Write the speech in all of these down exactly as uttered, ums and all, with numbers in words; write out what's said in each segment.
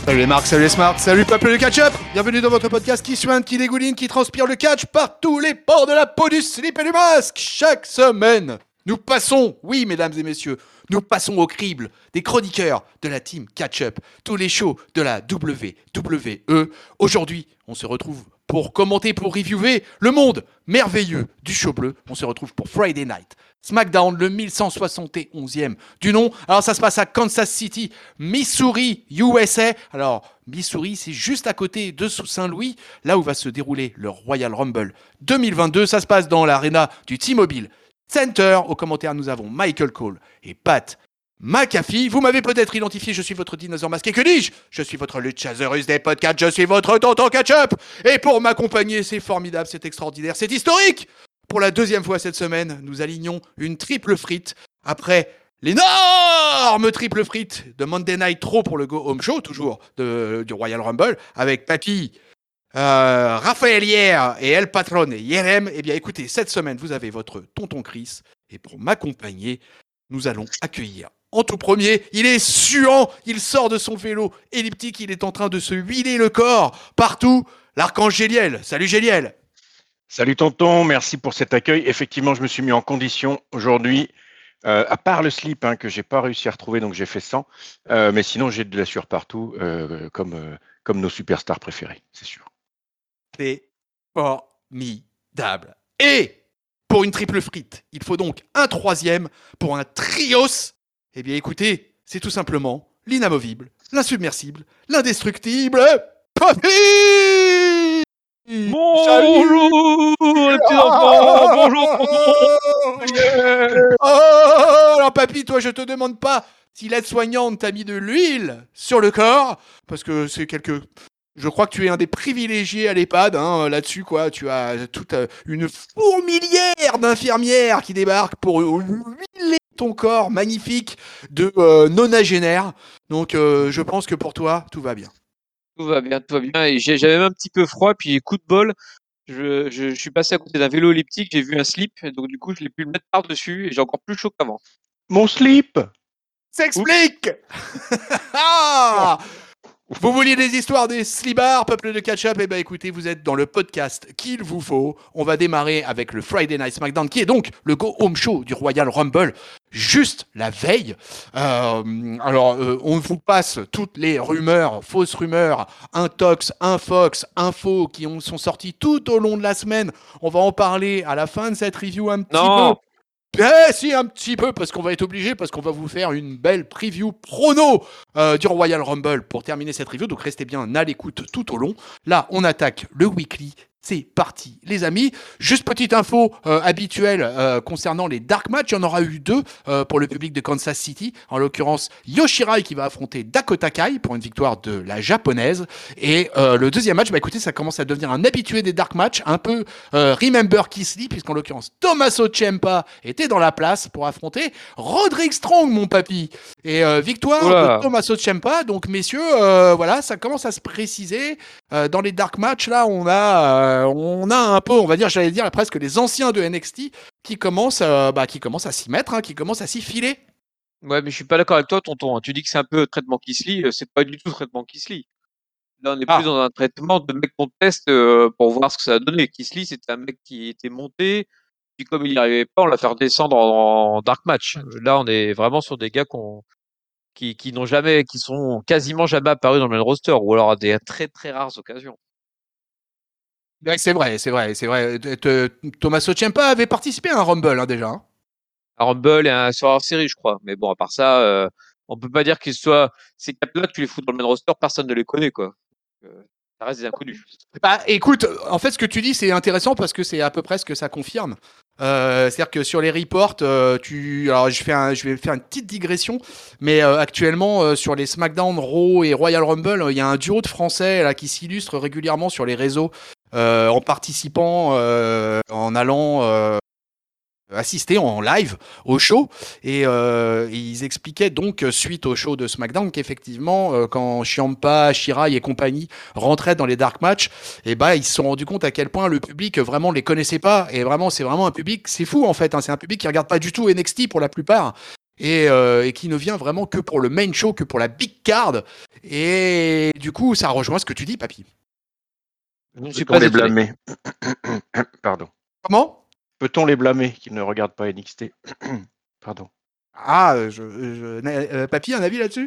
Salut les marques, salut les smarts, salut peuple de catch-up. Bienvenue dans votre podcast qui suinte, qui dégouline, qui transpire le catch par tous les pores de la peau, du slip et du masque. Chaque semaine, nous passons, oui mesdames et messieurs, nous passons au crible des chroniqueurs de la team catch-up, tous les shows de la W W E. Aujourd'hui, on se retrouve pour commenter, pour reviewer le monde merveilleux du show bleu. On se retrouve pour Friday Night SmackDown, le mille cent soixante et onzième du nom. Alors ça se passe à Kansas City, Missouri, U S A. Alors Missouri, c'est juste à côté de Saint-Louis, là où va se dérouler le Royal Rumble deux mille vingt-deux. Ça se passe dans l'aréna du T-Mobile Center. Aux commentaires, nous avons Michael Cole et Pat McAfee. Vous m'avez peut-être identifié, je suis votre dinosaure masqué. Que dis-je ? Je suis votre luchasaurus des podcasts, je suis votre tonton catch-up. Et pour m'accompagner, c'est formidable, c'est extraordinaire, c'est historique. Pour la deuxième fois cette semaine, nous alignons une triple frite après l'énorme triple frite de Monday Night Raw pour le Go Home Show, toujours de, du Royal Rumble, avec Papy, euh, Raphaël Hier et El Patron et Yerem. Eh bien écoutez, cette semaine, vous avez votre tonton Chris. Et pour m'accompagner, nous allons accueillir en tout premier, il est suant, il sort de son vélo elliptique, il est en train de se huiler le corps partout, l'archange Géliel. Salut Géliel. Salut tonton, merci pour cet accueil. Effectivement, je me suis mis en condition aujourd'hui, euh, à part le slip hein, que j'ai pas réussi à retrouver, donc j'ai fait sans. Euh, mais sinon, j'ai de la sueur partout, euh, comme, euh, comme nos superstars préférés, c'est sûr. C'est formidable. Et pour une triple frite, il faut donc un troisième pour un trios. Eh bien écoutez, c'est tout simplement l'inamovible, l'insubmersible, l'indestructible Papy. Bonjour les petits enfants, bonjour. Yeah. Oh, alors Papy, toi je te demande pas si l'aide-soignante t'a mis de l'huile sur le corps, parce que c'est quelque... Je crois que tu es un des privilégiés à l'EHPAD, hein, là-dessus, quoi. Tu as toute euh, une fourmilière d'infirmières qui débarquent pour huiler ton corps magnifique de euh, nonagénaire. Donc, euh, je pense que pour toi, tout va bien. Tout va bien, tout va bien. Et j'ai- j'avais même un petit peu froid, puis coup de bol, je, je, je suis passé à côté d'un vélo elliptique, j'ai vu un slip, et donc du coup, je l'ai pu le mettre par-dessus, et j'ai encore plus chaud qu'avant. Mon slip. S'explique. Ah, vous vouliez des histoires des slibards, peuple de catch-up? Eh bien écoutez, vous êtes dans le podcast qu'il vous faut. On va démarrer avec le Friday Night SmackDown, qui est donc le Go Home Show du Royal Rumble, juste la veille. Euh, alors, euh, on vous passe toutes les rumeurs, fausses rumeurs, intox, infox, infos qui ont, sont sorties tout au long de la semaine. On va en parler à la fin de cette review un petit Non. peu. Eh si, un petit peu, parce qu'on va être obligé, parce qu'on va vous faire une belle preview prono euh, du Royal Rumble pour terminer cette review, donc restez bien à l'écoute tout au long. Là, on attaque le weekly. C'est parti, les amis. Juste petite info euh, habituelle euh, concernant les dark matchs. Il y en aura eu deux euh, pour le public de Kansas City. En l'occurrence, Yoshirai qui va affronter Dakota Kai pour une victoire de la japonaise. Et euh, le deuxième match, bah écoutez, ça commence à devenir un habitué des dark matchs, un peu euh, Remember Keith Lee, puisqu'en l'occurrence, Tommaso Ciampa était dans la place pour affronter Roderick Strong, mon papy. Et euh, victoire Oula. de Tommaso Ciampa. Donc, messieurs, euh, voilà, ça commence à se préciser. Euh, dans les dark matchs, là, on a... Euh, on a un peu, on va dire, j'allais dire presque les anciens de N X T qui commencent, euh, bah, qui commencent à s'y mettre, hein, qui commencent à s'y filer. Ouais, mais je suis pas d'accord avec toi, tonton. hein. Tu dis que c'est un peu traitement Kiss Lee, euh, c'est pas du tout traitement Kiss Lee. Là, on est Ah. plus dans un traitement de mec qu'on teste euh, pour voir ce que ça a donné. Kiss Lee, c'était un mec qui était monté, puis comme il n'y arrivait pas, on l'a fait redescendre en, en dark match. Euh, Là, on est vraiment sur des gars qu'on qui, qui n'ont jamais, qui sont quasiment jamais apparus dans le main roster, ou alors à des très très rares occasions. Ouais, c'est vrai, c'est vrai, c'est vrai. T- t- Tommaso Ciampa avait participé à un Rumble hein, déjà. hein. Un Rumble et un Survivor Series, je crois. Mais bon, à part ça, euh, on peut pas dire qu'ils soient ces quatre-là que tu les fous dans le main roster, personne ne les connaît, quoi. Euh, ça reste des inconnus. Bah, écoute, en fait, ce que tu dis, c'est intéressant parce que c'est à peu près ce que ça confirme. Euh, c'est-à-dire que sur les reports, euh, tu, alors je fais, un, je vais faire une petite digression, mais euh, actuellement euh, sur les SmackDown, Raw et Royal Rumble, il y a un duo de Français là qui s'illustre régulièrement sur les réseaux euh, en participant, euh, en allant. Euh, assister en live au show et euh, ils expliquaient donc suite au show de SmackDown qu'effectivement euh, quand Ciampa, Shirai et compagnie rentraient dans les dark matchs et bah ils se sont rendus compte à quel point le public vraiment les connaissait pas et vraiment c'est vraiment un public c'est fou en fait hein, c'est un public qui regarde pas du tout N X T pour la plupart et, euh, et qui ne vient vraiment que pour le main show, que pour la big card. Et du coup, ça rejoint ce que tu dis, papy. Je ne suis Peut-on pas les étonné. blâmer Pardon. Comment? Peut-on les blâmer qu'ils ne regardent pas N X T Pardon. Ah, euh, je, je- euh, papy, un avis là-dessus?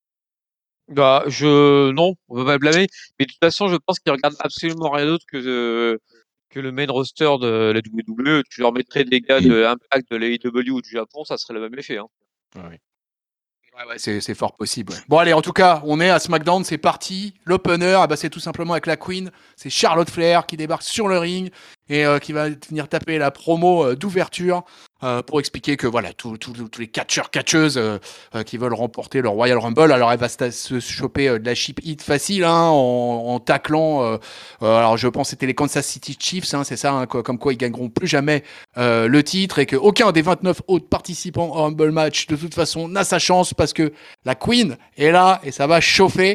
Bah, je non, on peut pas le blâmer. Mais de toute façon, je pense qu'ils regardent absolument rien d'autre que de- que le main roster de la W W E. Tu leur mettrais des gars de Impact, de l'A E W ou du Japon, ça serait le même effet. Hein. Ah oui. Ouais, ouais, c'est, c'est fort possible. Ouais. Bon, allez, en tout cas, on est à SmackDown, c'est parti. L'opener, ah bah, c'est tout simplement avec la Queen. C'est Charlotte Flair qui débarque sur le ring et euh, qui va venir taper la promo euh, d'ouverture euh, pour expliquer que voilà, tous tous- tous les catcheurs, catcheuses euh, euh, qui veulent remporter le Royal Rumble, alors elle va se, se choper euh, de la cheap hit facile hein, en, en taclant. Euh, euh, alors je pense que c'était les Kansas City Chiefs, hein, c'est ça, hein, quoi, comme quoi ils gagneront plus jamais euh, le titre et qu'aucun des vingt-neuf autres participants au Rumble match de toute façon n'a sa chance parce que la Queen est là et ça va chauffer.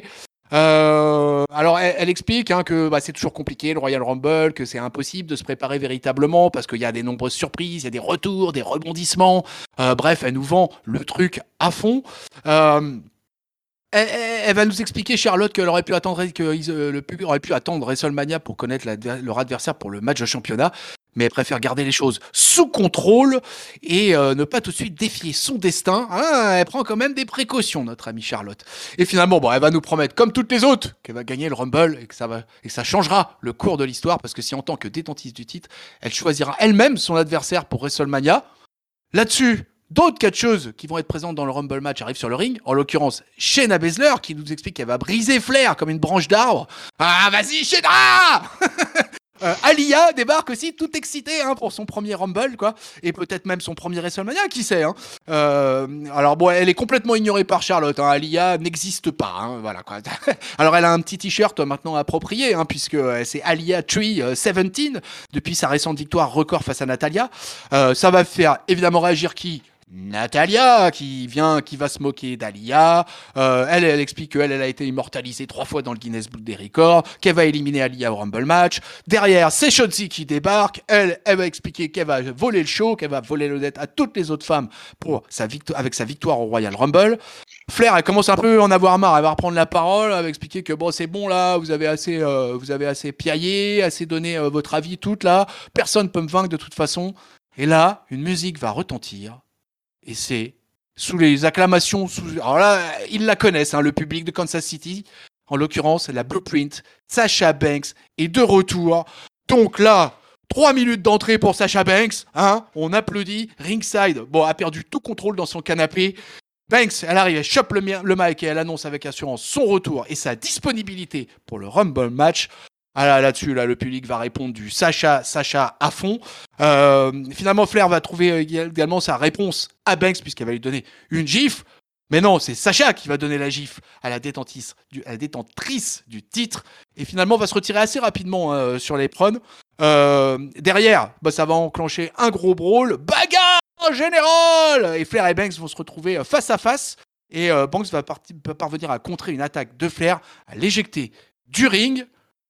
Euh, alors elle, elle explique hein, que bah, c'est toujours compliqué le Royal Rumble, que c'est impossible de se préparer véritablement parce qu'il y a des nombreuses surprises, il y a des retours, des rebondissements. Euh, bref, elle nous vend le truc à fond. Euh, elle, elle- elle va nous expliquer, Charlotte, qu'elle aurait pu attendre, que ils, euh, le public aurait pu attendre WrestleMania pour connaître l'adver- leur adversaire pour le match de championnat, mais elle préfère garder les choses sous contrôle et euh, ne pas tout de suite défier son destin. Hein, elle prend quand même des précautions, notre amie Charlotte. Et finalement, bon, elle va nous promettre, comme toutes les autres, qu'elle va gagner le Rumble et que ça va et que ça changera le cours de l'histoire, parce que si en tant que détentiste du titre, elle choisira elle-même son adversaire pour WrestleMania. Là-dessus, d'autres catcheuses qui vont être présentes dans le Rumble match arrivent sur le ring. En l'occurrence, Shayna Baszler qui nous explique qu'elle va briser Flair comme une branche d'arbre. Ah, vas-y, Shayna Euh, Aliyah débarque aussi tout excitée hein, pour son premier Rumble, quoi, et peut-être même son premier WrestleMania, qui sait. Hein. Euh, alors bon, elle est complètement ignorée par Charlotte. Hein. Aliyah n'existe pas, hein, voilà quoi. Alors elle a un petit t-shirt maintenant approprié, hein, puisque euh, c'est Aliyah Tree euh, dix-sept depuis sa récente victoire record face à Natalia. Euh, ça va faire évidemment réagir qui? Natalia qui vient, qui va se moquer d'Alia. Euh, elle, elle explique qu'elle, elle a été immortalisée trois fois dans le Guinness Book des records, qu'elle va éliminer Alia au Rumble match. Derrière, c'est Shotzi qui débarque. Elle, elle va expliquer qu'elle va voler le show, qu'elle va voler l'honnête à toutes les autres femmes pour sa victoire, avec sa victoire au Royal Rumble. Flair, elle commence un peu à en avoir marre. Elle va reprendre la parole, elle va expliquer que bon, c'est bon là, vous avez assez, euh, vous avez assez piaillé, assez donné euh, votre avis toute là. Personne peut me vaincre de toute façon. Et là, une musique va retentir. Et c'est sous les acclamations. Sous... Alors là, ils la connaissent, hein, le public de Kansas City. En l'occurrence, la Blueprint, Sasha Banks est de retour. Donc là, trois minutes d'entrée pour Sasha Banks. Hein, on applaudit. Ringside, bon, a perdu tout contrôle dans son canapé. Banks, elle arrive, elle chope le, le mic et elle annonce avec assurance son retour et sa disponibilité pour le Rumble match. Ah là, là-dessus, là, le public va répondre du Sacha, Sacha à fond. Euh, finalement, Flair va trouver également sa réponse à Banks, puisqu'elle va lui donner une gifle. Mais non, c'est Sacha qui va donner la gifle à la détentrice du, à la détentrice du titre. Et finalement, va se retirer assez rapidement euh, sur les prônes. Euh, derrière, bah, ça va enclencher un gros brawl. Bagarre en général. Et Flair et Banks vont se retrouver face à face. Et euh, Banks va, parti- va parvenir à contrer une attaque de Flair, à l'éjecter du ring.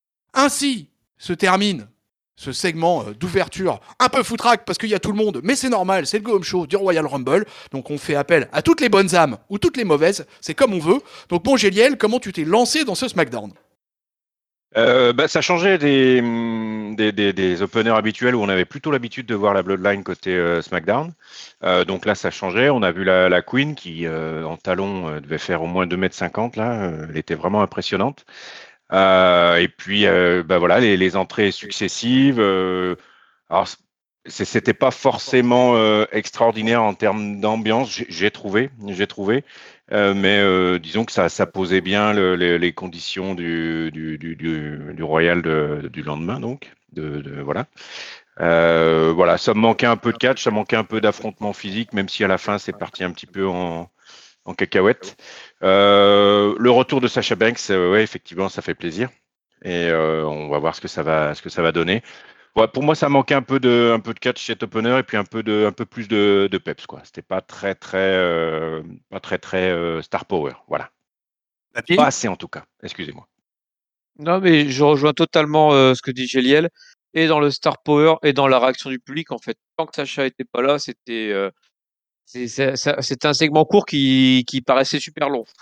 Ainsi se termine ce segment d'ouverture un peu foutraque parce qu'il y a tout le monde, mais c'est normal, c'est le Go Home Show du Royal Rumble, donc on fait appel à toutes les bonnes âmes ou toutes les mauvaises, c'est comme on veut. Donc bon Géliel, comment tu t'es lancé dans ce SmackDown? Euh, bah, ça changeait des, des, des, des openers habituels où on avait plutôt l'habitude de voir la Bloodline côté euh, SmackDown. Euh, donc là, ça changeait. On a vu la, la Queen qui, euh, en talon, euh, devait faire au moins deux mètres cinquante. Là, euh, elle était vraiment impressionnante. Euh, et puis, euh, bah voilà, les, les entrées successives. Euh, alors, c'est- c'était pas forcément euh, extraordinaire en termes d'ambiance, j'ai j'ai trouvé, j'ai trouvé. Euh, mais euh, disons que ça, ça posait bien le- les, les conditions du, du, du, du, du Royal de- du lendemain, donc. De, de- voilà. Euh, voilà, ça me manquait un peu de catch, ça manquait un peu d'affrontement physique, même si à la fin c'est parti un petit peu en, en cacahuète. Euh, le retour de Sasha Banks, euh, ouais, effectivement, ça fait plaisir. Et euh, on va voir ce que ça va, ce que ça va donner. Ouais, pour moi, ça manquait un peu de, un peu de catch chez Opener et puis un peu de, un peu plus de, de peps, quoi. C'était pas très, très, euh, pas très, très euh, star power. Voilà. Papier. Pas assez en tout cas. Excusez-moi. Non, mais je rejoins totalement euh, ce que dit Géliel, et dans le star power et dans la réaction du public. En fait, tant que Sacha était pas là, c'était euh, c'est- c'est- ça- c'était un segment court qui, qui paraissait super long.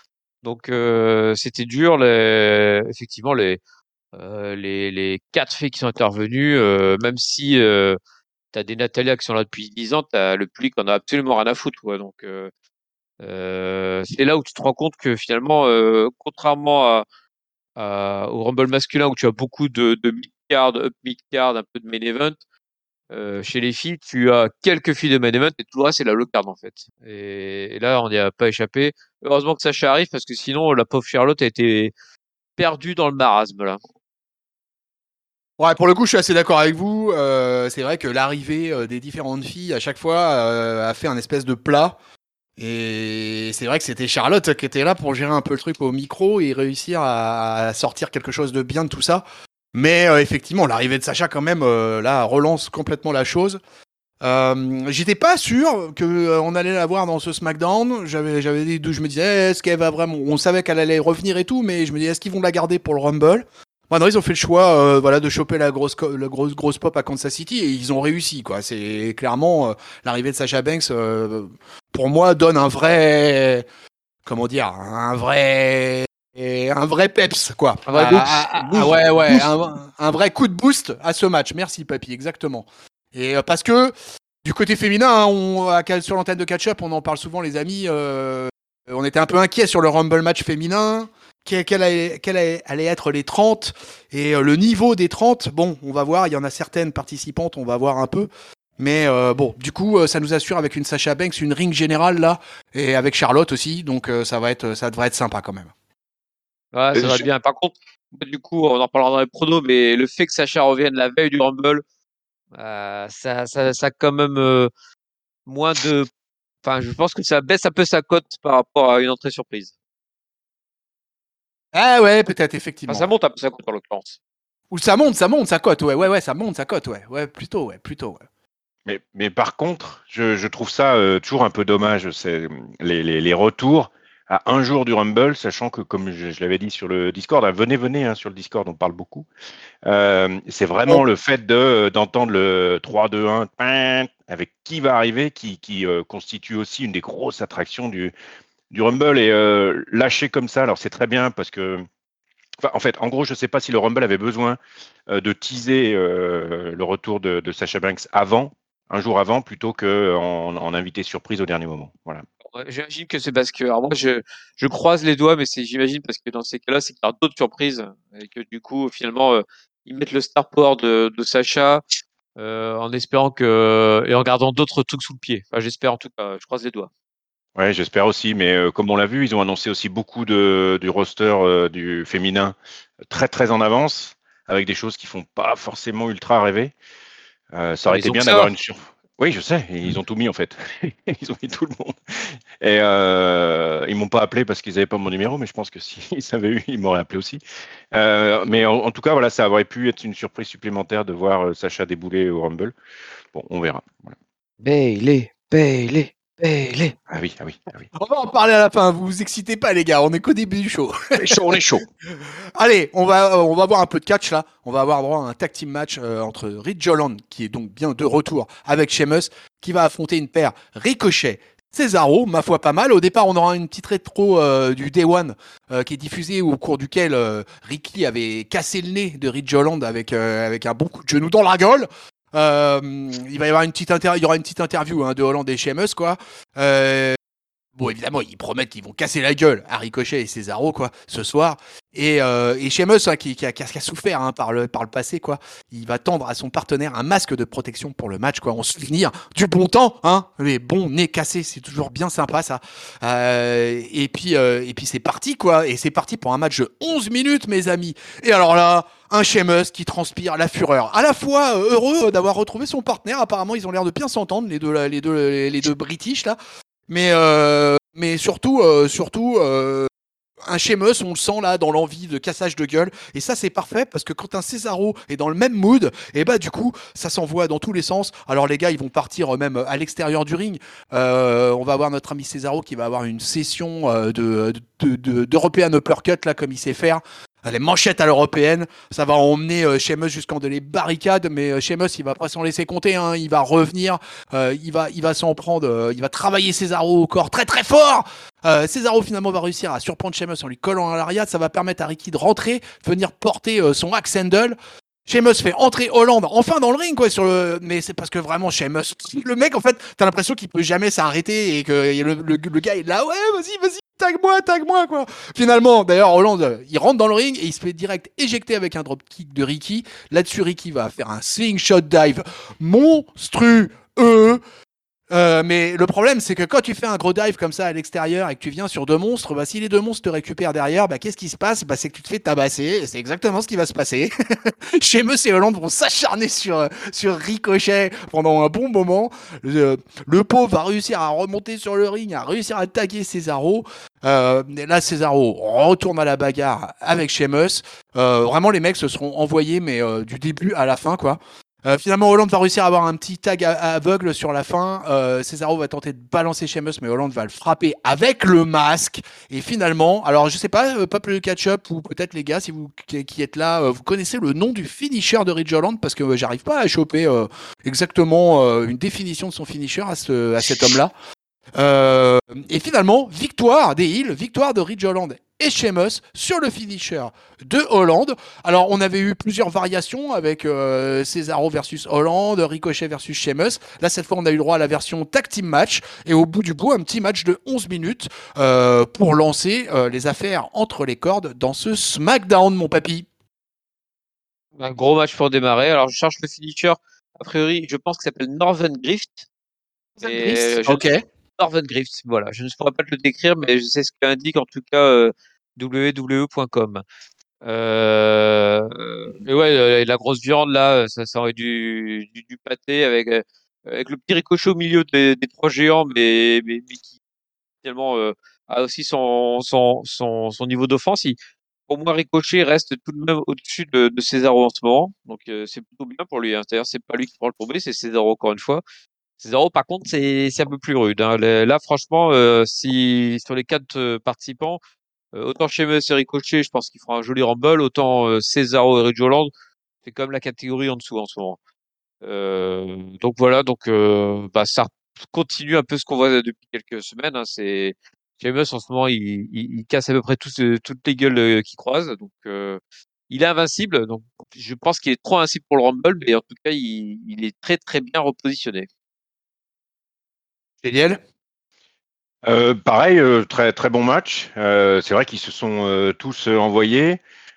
Donc euh, c'était dur. Les, effectivement, les, euh, les les quatre filles qui sont intervenues, euh, même si euh, t'as des Natalia qui sont là depuis dix ans, t'as le public qui en a absolument rien à foutre, quoi. Donc euh, euh, c'est là où tu te rends compte que finalement, euh, contrairement à, à- au Rumble masculin où tu as beaucoup de, de mid-card, up mid-card, un peu de main event, euh, chez les filles, tu as quelques filles de main event et tout le reste c'est la low card en fait. Et, et là, on n'y a pas échappé. Heureusement que Sacha arrive parce que sinon la pauvre Charlotte a été perdue dans le marasme là. Ouais, pour le coup, je suis assez d'accord avec vous. Euh, c'est vrai que l'arrivée euh, des différentes filles à chaque fois euh, a fait un espèce de plat. Et c'est vrai que c'était Charlotte qui était là pour gérer un peu le truc au micro et réussir à, à sortir quelque chose de bien de tout ça. Mais euh, effectivement, l'arrivée de Sacha quand même euh, là relance complètement la chose. Euh, j'étais pas sûr que euh, on allait la voir dans ce SmackDown. J'avais, j'avais des doutes. Je me disais, est-ce qu'elle va vraiment. On savait qu'elle allait revenir et tout, mais je me disais, est-ce qu'ils vont la garder pour le Rumble? Bon, non, ils ont fait le choix, euh, voilà, de choper la grosse, co- la grosse, grosse pop à Kansas City et ils ont réussi, quoi. C'est clairement euh, l'arrivée de Sasha Banks, euh, pour moi, donne un vrai, comment dire, un vrai, un vrai peps, quoi. Un vrai Ah, boost, ah, ah, ah, boost, ouais, ouais, boost. un, un vrai coup de boost à ce match. Merci, papy, exactement. Et euh, parce que du côté féminin, hein, on, à- sur l'antenne de Catch Up, on en parle souvent, les amis. Euh, on était un peu inquiets sur le Rumble match féminin. Quelles quelle allait, quelle allait allait être les trente et euh, le niveau des trente. Bon, on va voir. Il y en a certaines participantes, on va voir un peu. Mais euh, bon, du coup, euh, ça nous assure avec une Sasha Banks, une ring générale là, et avec Charlotte aussi. Donc euh, ça va être, ça devrait être sympa quand même. Ouais, ça Euh, va je- bien. Par contre, du coup, on en parlera dans les pronos, mais le fait que Sacha revienne la veille du Rumble, euh, ça, ça, ça a quand même euh, moins de. Enfin, je pense que ça baisse un peu sa cote par rapport à une entrée surprise. Ah ouais, peut-être Enfin, effectivement. ça Ouais. monte un peu sa cote en l'occurrence. Ou ça monte, ça monte, ça cote. Ouais, ouais, ouais, ça monte, ça cote. Ouais, ouais, plutôt, ouais, plutôt. Ouais. mais, mais par contre, je, je trouve ça euh, toujours un peu dommage, c'est les, les, les retours à un jour du Rumble, sachant que, comme je, je l'avais dit sur le Discord, hein, venez, venez, hein, sur le Discord, on parle beaucoup. Euh, c'est vraiment le fait de d'entendre le trois, deux, un, tin, avec qui va arriver, qui, qui euh, constitue aussi une des grosses attractions du, du Rumble. Et euh, lâcher comme ça, alors c'est très bien parce que, enfin, en fait, en gros, je ne sais pas si le Rumble avait besoin euh, de teaser euh, le retour de, de Sasha Banks avant, un jour avant, plutôt qu'en en invité surprise au dernier moment. Voilà. Ouais, j'imagine que c'est parce que, alors moi, je, je croise les doigts, mais c'est, j'imagine parce que dans ces cas-là, c'est qu'il y a d'autres surprises et que du coup, finalement, euh, ils mettent le star power de, de Sacha euh, en espérant que et en gardant d'autres trucs sous le pied. Enfin, j'espère en tout cas. Je croise les doigts. Ouais, j'espère aussi. Mais euh, comme on l'a vu, ils ont annoncé aussi beaucoup de, du roster euh, du féminin très très en avance, avec des choses qui font pas forcément ultra rêver. Euh, ça Ah, aurait mais ils été ont que bien d'avoir ça. une sur. Oui, je sais. Ils ont tout mis en fait. Ils ont mis tout le monde. Et euh, ils m'ont pas appelé parce qu'ils avaient pas mon numéro, mais je pense que s'ils avaient eu, ils m'auraient appelé aussi. Euh, mais en, en tout cas, voilà, ça aurait pu être une surprise supplémentaire de voir euh, Sacha débouler au Rumble. Bon, on verra. Voilà. Bailey, Bailey, Bailey. Ah oui, ah oui, ah oui. On va en parler à la fin. Vous vous excitez pas, les gars. On est qu'au début du show. On est chaud, on est chaud. Allez, on va, euh, on va voir un peu de catch là. On va avoir droit à un tag team match euh, entre Ridge Holland, qui est donc bien de retour avec Sheamus, qui va affronter une paire Ricochet. Cesaro, ma foi pas mal. Au départ, on aura une petite rétro euh, du Day One euh, qui est diffusée au cours duquel euh, Ricky avait cassé le nez de Ridge Holland avec, euh, avec un bon coup de genou dans la gueule. Euh, il va y avoir une petite inter- il y aura une petite interview hein, de Holland et Sheamus quoi. Euh, Bon, évidemment, ils promettent qu'ils vont casser la gueule à Ricochet et Cesaro, quoi, ce soir. Et, euh, et Sheamus, hein, qui, qui, a, qui a souffert hein, par, le, par le passé, quoi, il va tendre à son partenaire un masque de protection pour le match, quoi, en souvenir du bon temps, hein, les bons nez cassés, c'est toujours bien sympa, ça. Euh, et puis, euh, et puis c'est parti, quoi, et c'est parti pour un match de onze minutes, mes amis. Et alors là, un Sheamus qui transpire la fureur. À la fois euh, heureux d'avoir retrouvé son partenaire, apparemment, ils ont l'air de bien s'entendre, les deux, les deux, les deux British, là. Mais, euh, mais surtout, euh, surtout euh, un Sheamus, on le sent là dans l'envie de cassage de gueule. Et ça, c'est parfait parce que quand un Cesaro est dans le même mood, et bah du coup, ça s'envoie dans tous les sens. Alors les gars, ils vont partir même à l'extérieur du ring. Euh, on va avoir notre ami Cesaro qui va avoir une session euh, de, de, de, d'European Uppercut là, comme il sait faire. les manchettes à l'européenne, ça va emmener euh, Sheamus jusqu'en de les barricades, mais euh, Sheamus il va pas s'en laisser compter, hein, il va revenir, euh, il va, il va s'en prendre, euh, il va travailler Cesaro au corps très très fort. Euh, Cesaro finalement va réussir à surprendre Sheamus en lui collant à l'ariat, ça va permettre à Ricky de rentrer, venir porter euh, son axe handle. Sheamus fait entrer Holland enfin dans le ring quoi sur le mais c'est parce que vraiment Sheamus le mec en fait t'as l'impression qu'il peut jamais s'arrêter et que le, le, le gars est là ouais vas-y vas-y tag moi tag moi quoi finalement d'ailleurs Holland il rentre dans le ring et il se fait direct éjecter avec un dropkick de Ricky là-dessus Ricky va faire un slingshot dive monstrueux Euh, mais le problème, c'est que quand tu fais un gros dive comme ça à l'extérieur et que tu viens sur deux monstres, bah, si les deux monstres te récupèrent derrière, bah, qu'est-ce qui se passe bah, c'est que tu te fais tabasser. Et c'est exactement ce qui va se passer. Sheamus et Holland vont s'acharner sur, sur Ricochet pendant un bon moment. Le, le pauvre va réussir à remonter sur le ring, à réussir à taguer Cesaro. Euh, là, Cesaro retourne à la bagarre avec Sheamus. Euh, vraiment, les mecs se seront envoyés, mais euh, du début à la fin, quoi. Euh, finalement, Holland va réussir à avoir un petit tag à, à aveugle sur la fin. Euh, Cesaro va tenter de balancer Sheamus, mais Holland va le frapper avec le masque. Et finalement, alors je sais pas, euh, Peuple de Catch-up ou peut-être les gars, si vous qui, qui êtes là, euh, vous connaissez le nom du finisher de Ridge Holland parce que euh, j'arrive pas à choper euh, exactement euh, une définition de son finisher à, ce, à cet homme-là. Euh, et finalement, victoire des Heels, victoire de Ridge Holland et Sheamus sur le finisher de Holland. Alors, on avait eu plusieurs variations avec euh, Cesaro versus Holland, Ricochet versus Sheamus. Là, cette fois, on a eu droit à la version tag team match. Et au bout du bout, un petit match de onze minutes euh, pour lancer euh, les affaires entre les cordes dans ce SmackDown, mon papy. Un gros match pour démarrer. Alors, je cherche le finisher. A priori, je pense qu'il s'appelle Northern Grift. Et je Ok. Northern Grift, voilà. Je ne saurais pas te le décrire, mais je sais ce qu'indique en tout cas euh, w w w point com. Euh, et ouais, euh, la grosse viande là, ça, ça aurait du, du, du pâté avec, euh, avec le petit ricochet au milieu des, des trois géants, mais, mais, mais qui finalement euh, a aussi son, son, son, son niveau d'offense. Il- Pour moi, Ricochet reste tout de même au-dessus de, de Cesaro en ce moment, donc euh, c'est plutôt bien pour lui. Hein. C'est-à-dire, c'est pas lui qui prend le tomber, c'est Cesaro encore une fois. Cesaro, par contre, c'est c'est un peu plus rude. Hein. Le- Là, franchement, euh, si sur les quatre euh, participants, euh, autant Sheamus et Ricochet, je pense qu'il fera un joli rumble, autant euh, Cesaro et Ridge Holland, c'est comme la catégorie en dessous en ce moment. Euh, donc voilà, donc euh, bah, ça continue un peu ce qu'on voit depuis quelques semaines. Hein. C'est Sheamus en ce moment, il, il, il casse à peu près tous, euh, toutes les gueules euh, qu'il croise, donc euh, il est invincible. Donc je pense qu'il est trop invincible pour le rumble, mais en tout cas, il, il est très très bien repositionné. Génial. Euh, pareil, euh, très très bon match. Euh, c'est vrai qu'ils se sont euh, tous euh, envoyés.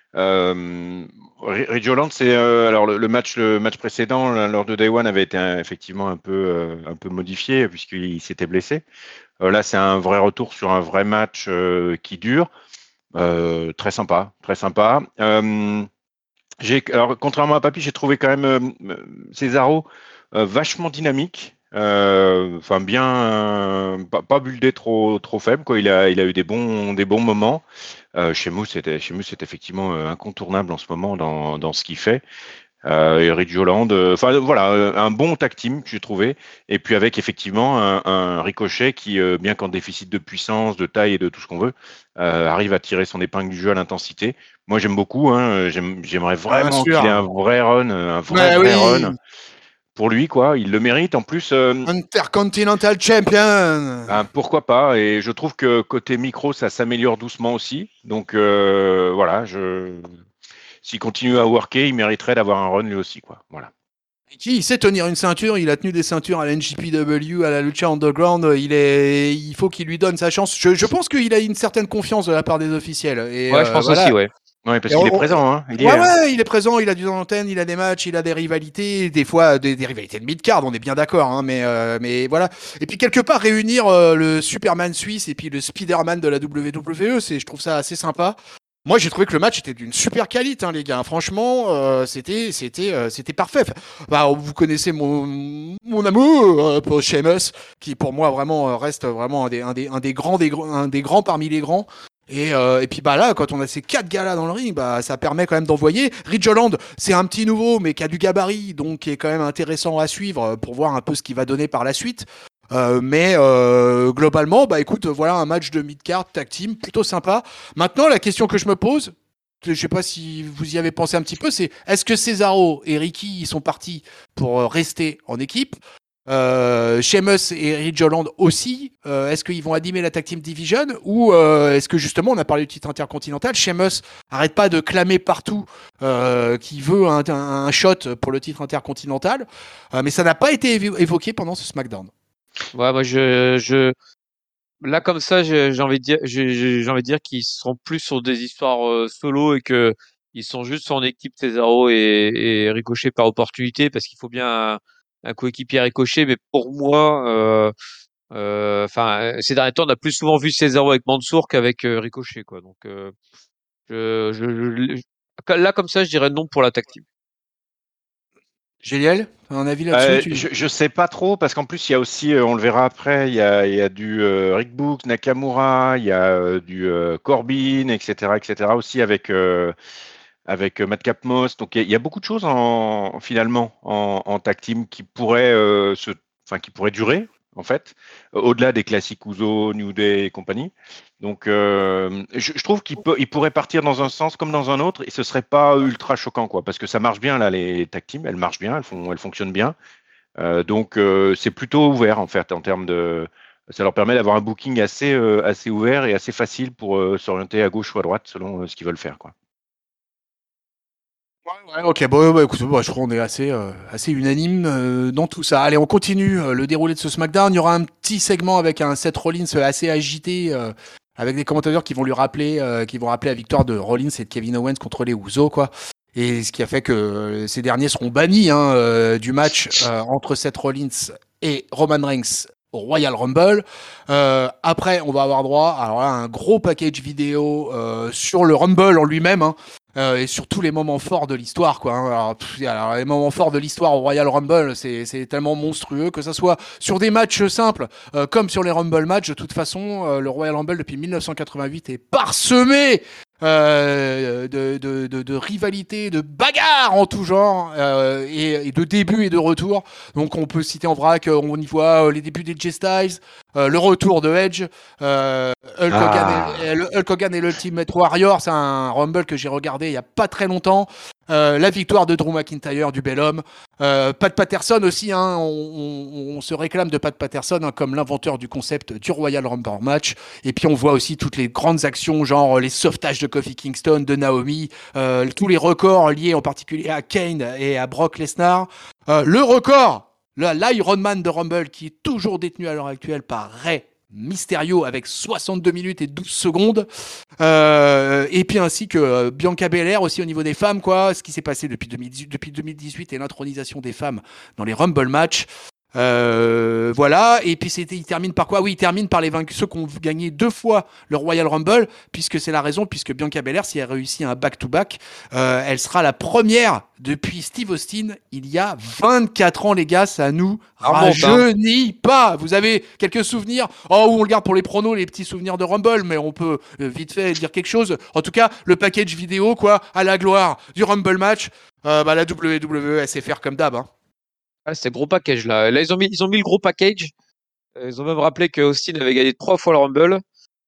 Euh, Ri- Ridge Holland, c'est euh, alors le, le match le match précédent là, lors de Day One avait été euh, effectivement un peu euh, un peu modifié puisqu'il s'était blessé. Euh, là, c'est un vrai retour sur un vrai match euh, qui dure. Euh, très sympa, très sympa. Euh, j'ai alors contrairement à Papy, j'ai trouvé quand même euh, Cesaro euh, vachement dynamique. Euh, Enfin bien, euh, pas, pas buildé trop trop faible quoi. Il a il a eu des bons des bons moments. Euh, Sheamus c'était Sheamus est effectivement euh, incontournable en ce moment dans dans ce qu'il fait. Euh, et Ridge Holland, euh, enfin voilà, euh, un bon tag team que j'ai trouvé. Et puis avec effectivement un, un Ricochet qui, euh, bien qu'en déficit de puissance, de taille et de tout ce qu'on veut, euh, arrive à tirer son épingle du jeu à l'intensité. Moi j'aime beaucoup, hein, j'aime- j'aimerais Bien vraiment qu'il ait sûr. un vrai run, euh, un vrai Ouais, vrai run oui. pour lui quoi. Il le mérite. En plus, euh, Intercontinental Champion. ben, pourquoi pas. Et je trouve que côté micro ça s'améliore doucement aussi. Donc euh, voilà, je s'il continue à worker, il mériterait d'avoir un run lui aussi quoi. Voilà. Ricky, il sait tenir une ceinture, il a tenu des ceintures à la N J P W, à la Lucha Underground, il, est... il faut qu'il lui donne sa chance. Je, je pense qu'il a une certaine confiance de la part des officiels. Et Ouais, je euh, pense aussi, voilà. ouais. Ouais, parce Et qu'il est on- présent, hein. Il y Ouais, est, hein. ouais, il est présent, il a du antenne, il a des matchs, il a des rivalités, des fois des, des rivalités de mid-card, on est bien d'accord, hein, mais, euh, mais voilà. Et puis quelque part, réunir euh, le Superman suisse et puis le Spider-Man de la W W E, c'est, je trouve ça assez sympa. Moi, j'ai trouvé que le match était d'une super qualité, hein, les gars. Franchement, euh, c'était, c'était, euh, c'était parfait. Bah, vous connaissez mon, mon amour euh, pour Sheamus, qui pour moi vraiment euh, reste vraiment un des, un des, un des grands, des, gr- un des grands parmi les grands. Et, euh, et puis bah là, quand on a ces quatre gars-là dans le ring, bah ça permet quand même d'envoyer. Ridge Holland, c'est un petit nouveau, mais qui a du gabarit, donc qui est quand même intéressant à suivre pour voir un peu ce qu'il va donner par la suite. Euh, mais euh, globalement, bah écoute, voilà un match de mid-card tag team plutôt sympa. Maintenant, la question que je me pose, je sais pas si vous y avez pensé un petit peu, c'est est-ce que Cesaro et Ricky ils sont partis pour euh, rester en équipe? Euh, Sheamus et Ridge Holland aussi. Euh, est-ce qu'ils vont animer la Tag Team Division ou euh, est-ce que justement on a parlé du titre intercontinental, Sheamus arrête pas de clamer partout euh, qu'il veut un, un, un shot pour le titre intercontinental, euh, mais ça n'a pas été évo- évoqué pendant ce SmackDown. Ouais, moi je, je là comme ça, j'ai j'ai envie de dire, j'ai j'ai- j'ai envie de dire qu'ils sont plus sur des histoires euh, solo et que ils sont juste en équipe Cesaro et, et Ricochet par opportunité parce qu'il faut bien un, un coéquipier Ricochet. Mais pour moi, euh, euh, enfin ces derniers temps, on a plus souvent vu Cesaro avec Mansour qu'avec euh, Ricochet, quoi. Donc euh, je, je, je- je- là comme ça, je dirais non pour la tag team. Géliel, t'as un avis là-dessus Euh, tu... je, je sais pas trop parce qu'en plus il y a aussi, euh, on le verra après, il y a, il y a du euh, Rick Books, Nakamura, il y a euh, du euh, Corbin, et cetera, et cetera aussi avec euh, avec euh, Madcap Moss. Donc il y, a, il y a beaucoup de choses en finalement en, en tag team qui pourraient euh, se, enfin qui pourraient durer en fait, euh, au-delà des classiques Uso, New Day et compagnie. Donc euh, je, je trouve qu'il peut, il pourrait partir dans un sens comme dans un autre et ce serait pas ultra choquant quoi, parce que ça marche bien là les tag teams, elles marchent bien, elles font, elles fonctionnent bien. Euh, donc euh, c'est plutôt ouvert en fait en termes de, ça leur permet d'avoir un booking assez euh, assez ouvert et assez facile pour euh, s'orienter à gauche ou à droite selon euh, ce qu'ils veulent faire quoi. Ouais, ouais, ok, bon, bah, écoute, bon, je crois qu'on est assez, euh, assez unanime euh, dans tout ça. Allez, on continue euh, le déroulé de ce SmackDown. Il y aura un petit segment avec un Seth Rollins euh, assez agité, euh, avec des commentateurs qui vont lui rappeler, euh, qui vont rappeler la victoire de Rollins et de Kevin Owens contre les Usos, quoi. Et ce qui a fait que euh, ces derniers seront bannis hein, euh, du match euh, entre Seth Rollins et Roman Reigns au Royal Rumble. Euh, après, on va avoir droit alors là, à un gros package vidéo euh, sur le Rumble en lui-même. Hein. Euh, et sur tous les moments forts de l'histoire, quoi. Hein. Alors, pff, alors, les moments forts de l'histoire au Royal Rumble, c'est, c'est tellement monstrueux que ça soit sur des matchs simples, euh, comme sur les Rumble matchs. De toute façon, euh, le Royal Rumble depuis mille neuf cent quatre-vingt-huit est parsemé euh, de, de, de, de rivalités, de bagarres en tout genre, euh, et, et de débuts et de retours. Donc, on peut citer en vrac, euh, on y voit euh, les débuts des J Styles, euh, le retour de Edge, euh, Hulk, Hogan et, Ah. et le Hulk Hogan et l'Ultimate Warrior, c'est un Rumble que j'ai regardé il y a pas très longtemps. Euh, la victoire de Drew McIntyre, du bel homme. Euh, Pat Patterson aussi, hein, on, on, on se réclame de Pat Patterson hein, comme l'inventeur du concept du Royal Rumble match. Et puis on voit aussi toutes les grandes actions, genre les sauvetages de Kofi Kingston, de Naomi, euh, tous les records liés en particulier à Kane et à Brock Lesnar. Euh, le record, l'Ironman de Rumble qui est toujours détenu à l'heure actuelle par Rey Mysterio avec soixante-deux minutes et douze secondes. Euh, et puis ainsi que euh, Bianca Belair aussi au niveau des femmes, quoi. Ce qui s'est passé depuis deux mille dix-huit, depuis deux mille dix-huit et l'intronisation des femmes dans les Rumble matchs. Euh, voilà, et puis c'était, il termine par quoi? Oui, il termine par les vaincus, ceux qui ont gagné deux fois le Royal Rumble, puisque c'est la raison, puisque Bianca Belair, si elle réussit un back-to-back, euh, elle sera la première depuis Steve Austin, il y a vingt-quatre ans, les gars, ça nous rajeunit pas. Vous avez quelques souvenirs? Oh, on le garde pour les pronos, les petits souvenirs de Rumble, mais on peut euh, vite fait dire quelque chose. En tout cas, le package vidéo, quoi, à la gloire du Rumble match, euh, bah, la W W E, elle sait faire comme d'hab, hein. Ah, c'était gros package là. Là, ils ont mis, ils ont mis le gros package. Euh, Ils ont même rappelé que Austin avait gagné trois fois le Rumble.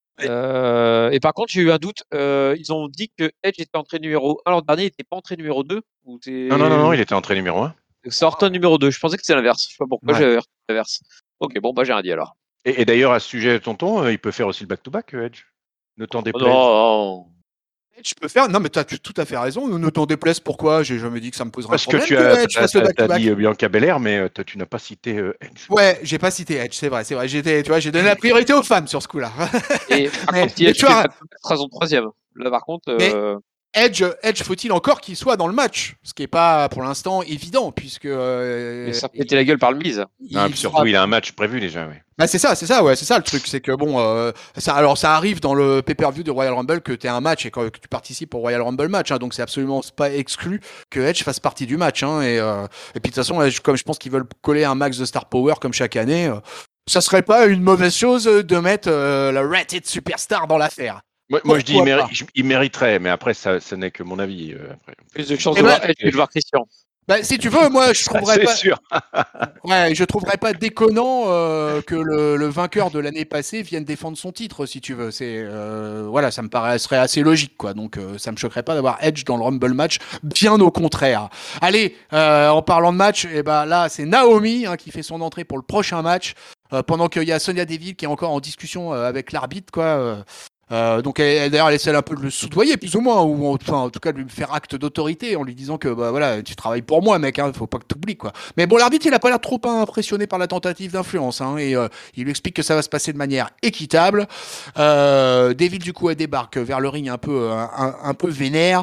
Euh, et par contre, j'ai eu un doute. Euh, ils ont dit que Edge était entré numéro un l'an dernier, il n'était pas entré numéro deux. Ou Non non non non, c'est il était entré numéro un. c'est Orton numéro deux. Je pensais que c'était l'inverse. Je sais pas pourquoi Ouais. j'avais l'inverse. Ok, bon, bah j'ai rien dit alors. Et, et d'ailleurs à ce sujet tonton, euh, il peut faire aussi le back-to-back euh, Edge. Ne t'en Oh déplaise. non, Je peux faire. Non, mais tu as tout à fait raison. Ne t'en déplaise. Pourquoi? J'ai jamais dit que ça me poserait un Parce que problème tu que as, Edge t'as, fasse le t'as- t'as back-to-back. dit euh, Bianca Belair, mais euh, toi, tu n'as pas cité euh, Edge. Ouais, j'ai pas cité Edge, c'est vrai, c'est vrai. J'étais, tu vois, j'ai donné la priorité aux femmes sur ce coup-là. Et par mais, contre, si mais Edge tu fait vois, back sera son troisième. Là, par contre, mais euh, Edge, Edge, faut-il encore qu'il soit dans le match, ce qui est pas pour l'instant évident puisque il euh, s'est pété la il, gueule par le mise. Non, et il puis surtout, sera. il a un match prévu déjà. Oui. Bah c'est ça, c'est ça, ouais, c'est ça le truc, c'est que bon, euh, ça, alors ça arrive dans le pay-per-view de Royal Rumble que tu aies un match et que, que tu participes au Royal Rumble match, hein, donc c'est absolument pas exclu que Edge fasse partie du match, hein, et, euh, et puis de toute façon, là, je- comme je pense qu'ils veulent coller un max de star power comme chaque année, euh, ça serait pas une mauvaise chose de mettre euh, la Rated Superstar dans l'affaire. Moi, moi, je dis il, Pourquoi méri- pas? je- il mériterait, mais après, ça, ce n'est que mon avis. euh, après. On peut Plus de discuter chances Eh de ben, voir Edge que de voir Christian. Bah, si tu veux, moi, je Ça, trouverais c'est pas. sûr. Ouais, je trouverais pas déconnant euh, que le, le vainqueur de l'année passée vienne défendre son titre, si tu veux. C'est euh, voilà, ça me paraîtrait assez logique, quoi. Donc, euh, ça me choquerait pas d'avoir Edge dans le Rumble match. Bien au contraire. Allez, euh, en parlant de match, et ben là, c'est Naomi hein, qui fait son entrée pour le prochain match. Euh, pendant qu'il y a Sonia Deville qui est encore en discussion euh, avec l'arbitre, quoi. Euh, euh, donc elle, elle, d'ailleurs elle essaie un peu de le soudoyer plus ou moins ou enfin en tout cas de lui faire acte d'autorité en lui disant que bah voilà tu travailles pour moi mec hein, faut pas que t'oublies quoi. Mais bon l'arbitre il a pas l'air trop impressionné par la tentative d'influence hein, et euh, il lui explique que ça va se passer de manière équitable. Euh, Deville du coup elle débarque vers le ring un peu un, un peu vénère.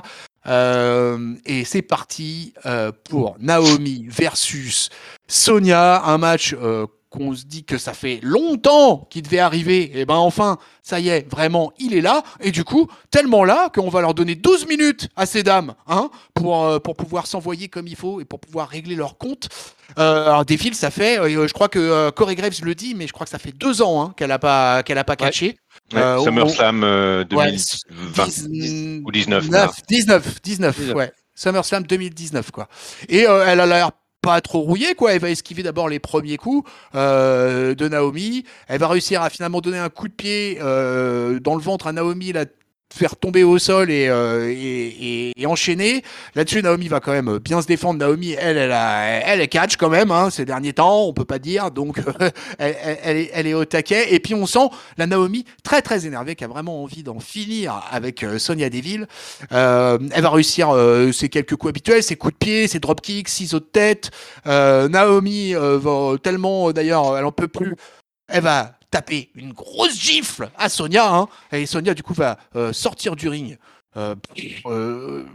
Euh, et c'est parti euh, pour Naomi versus Sonia, un match euh, qu'on se dit que ça fait longtemps qu'il devait arriver, et ben enfin, ça y est, vraiment, il est là, et du coup, tellement là qu'on va leur donner douze minutes à ces dames, hein, pour, euh, pour pouvoir s'envoyer comme il faut et pour pouvoir régler leur compte. Euh, alors, des fils, ça fait, euh, je crois que euh, Corey Graves le dit, mais je crois que ça fait deux ans hein, qu'elle a pas, qu'elle a pas catché. Ouais, Euh, SummerSlam euh, Ouais, deux mille vingt dix, ou dix-neuf. Voilà. dix-neuf, dix-neuf, dix-neuf. ouais. SummerSlam deux mille dix-neuf, quoi. Et euh, elle a l'air pas trop rouillée, quoi. Elle va esquiver d'abord les premiers coups euh, de Naomi. Elle va réussir à finalement donner un coup de pied euh, dans le ventre à Naomi, la faire tomber au sol et, euh, et, et, et enchaîner. Là-dessus, Naomi va quand même bien se défendre. Naomi, elle, elle, a, elle est catch quand même, hein, ces derniers temps, on peut pas dire. Donc, elle, elle, elle, est, elle est au taquet. Et puis, on sent la Naomi très, très énervée, qui a vraiment envie d'en finir avec euh, Sonia Deville. Euh, elle va réussir euh, ses quelques coups habituels, ses coups de pied, ses dropkicks, ciseaux de tête. Euh, Naomi euh, va tellement, d'ailleurs, elle en peut plus. Elle va taper une grosse gifle à Sonia, hein, et Sonia du coup va euh, sortir du ring. Euh, euh,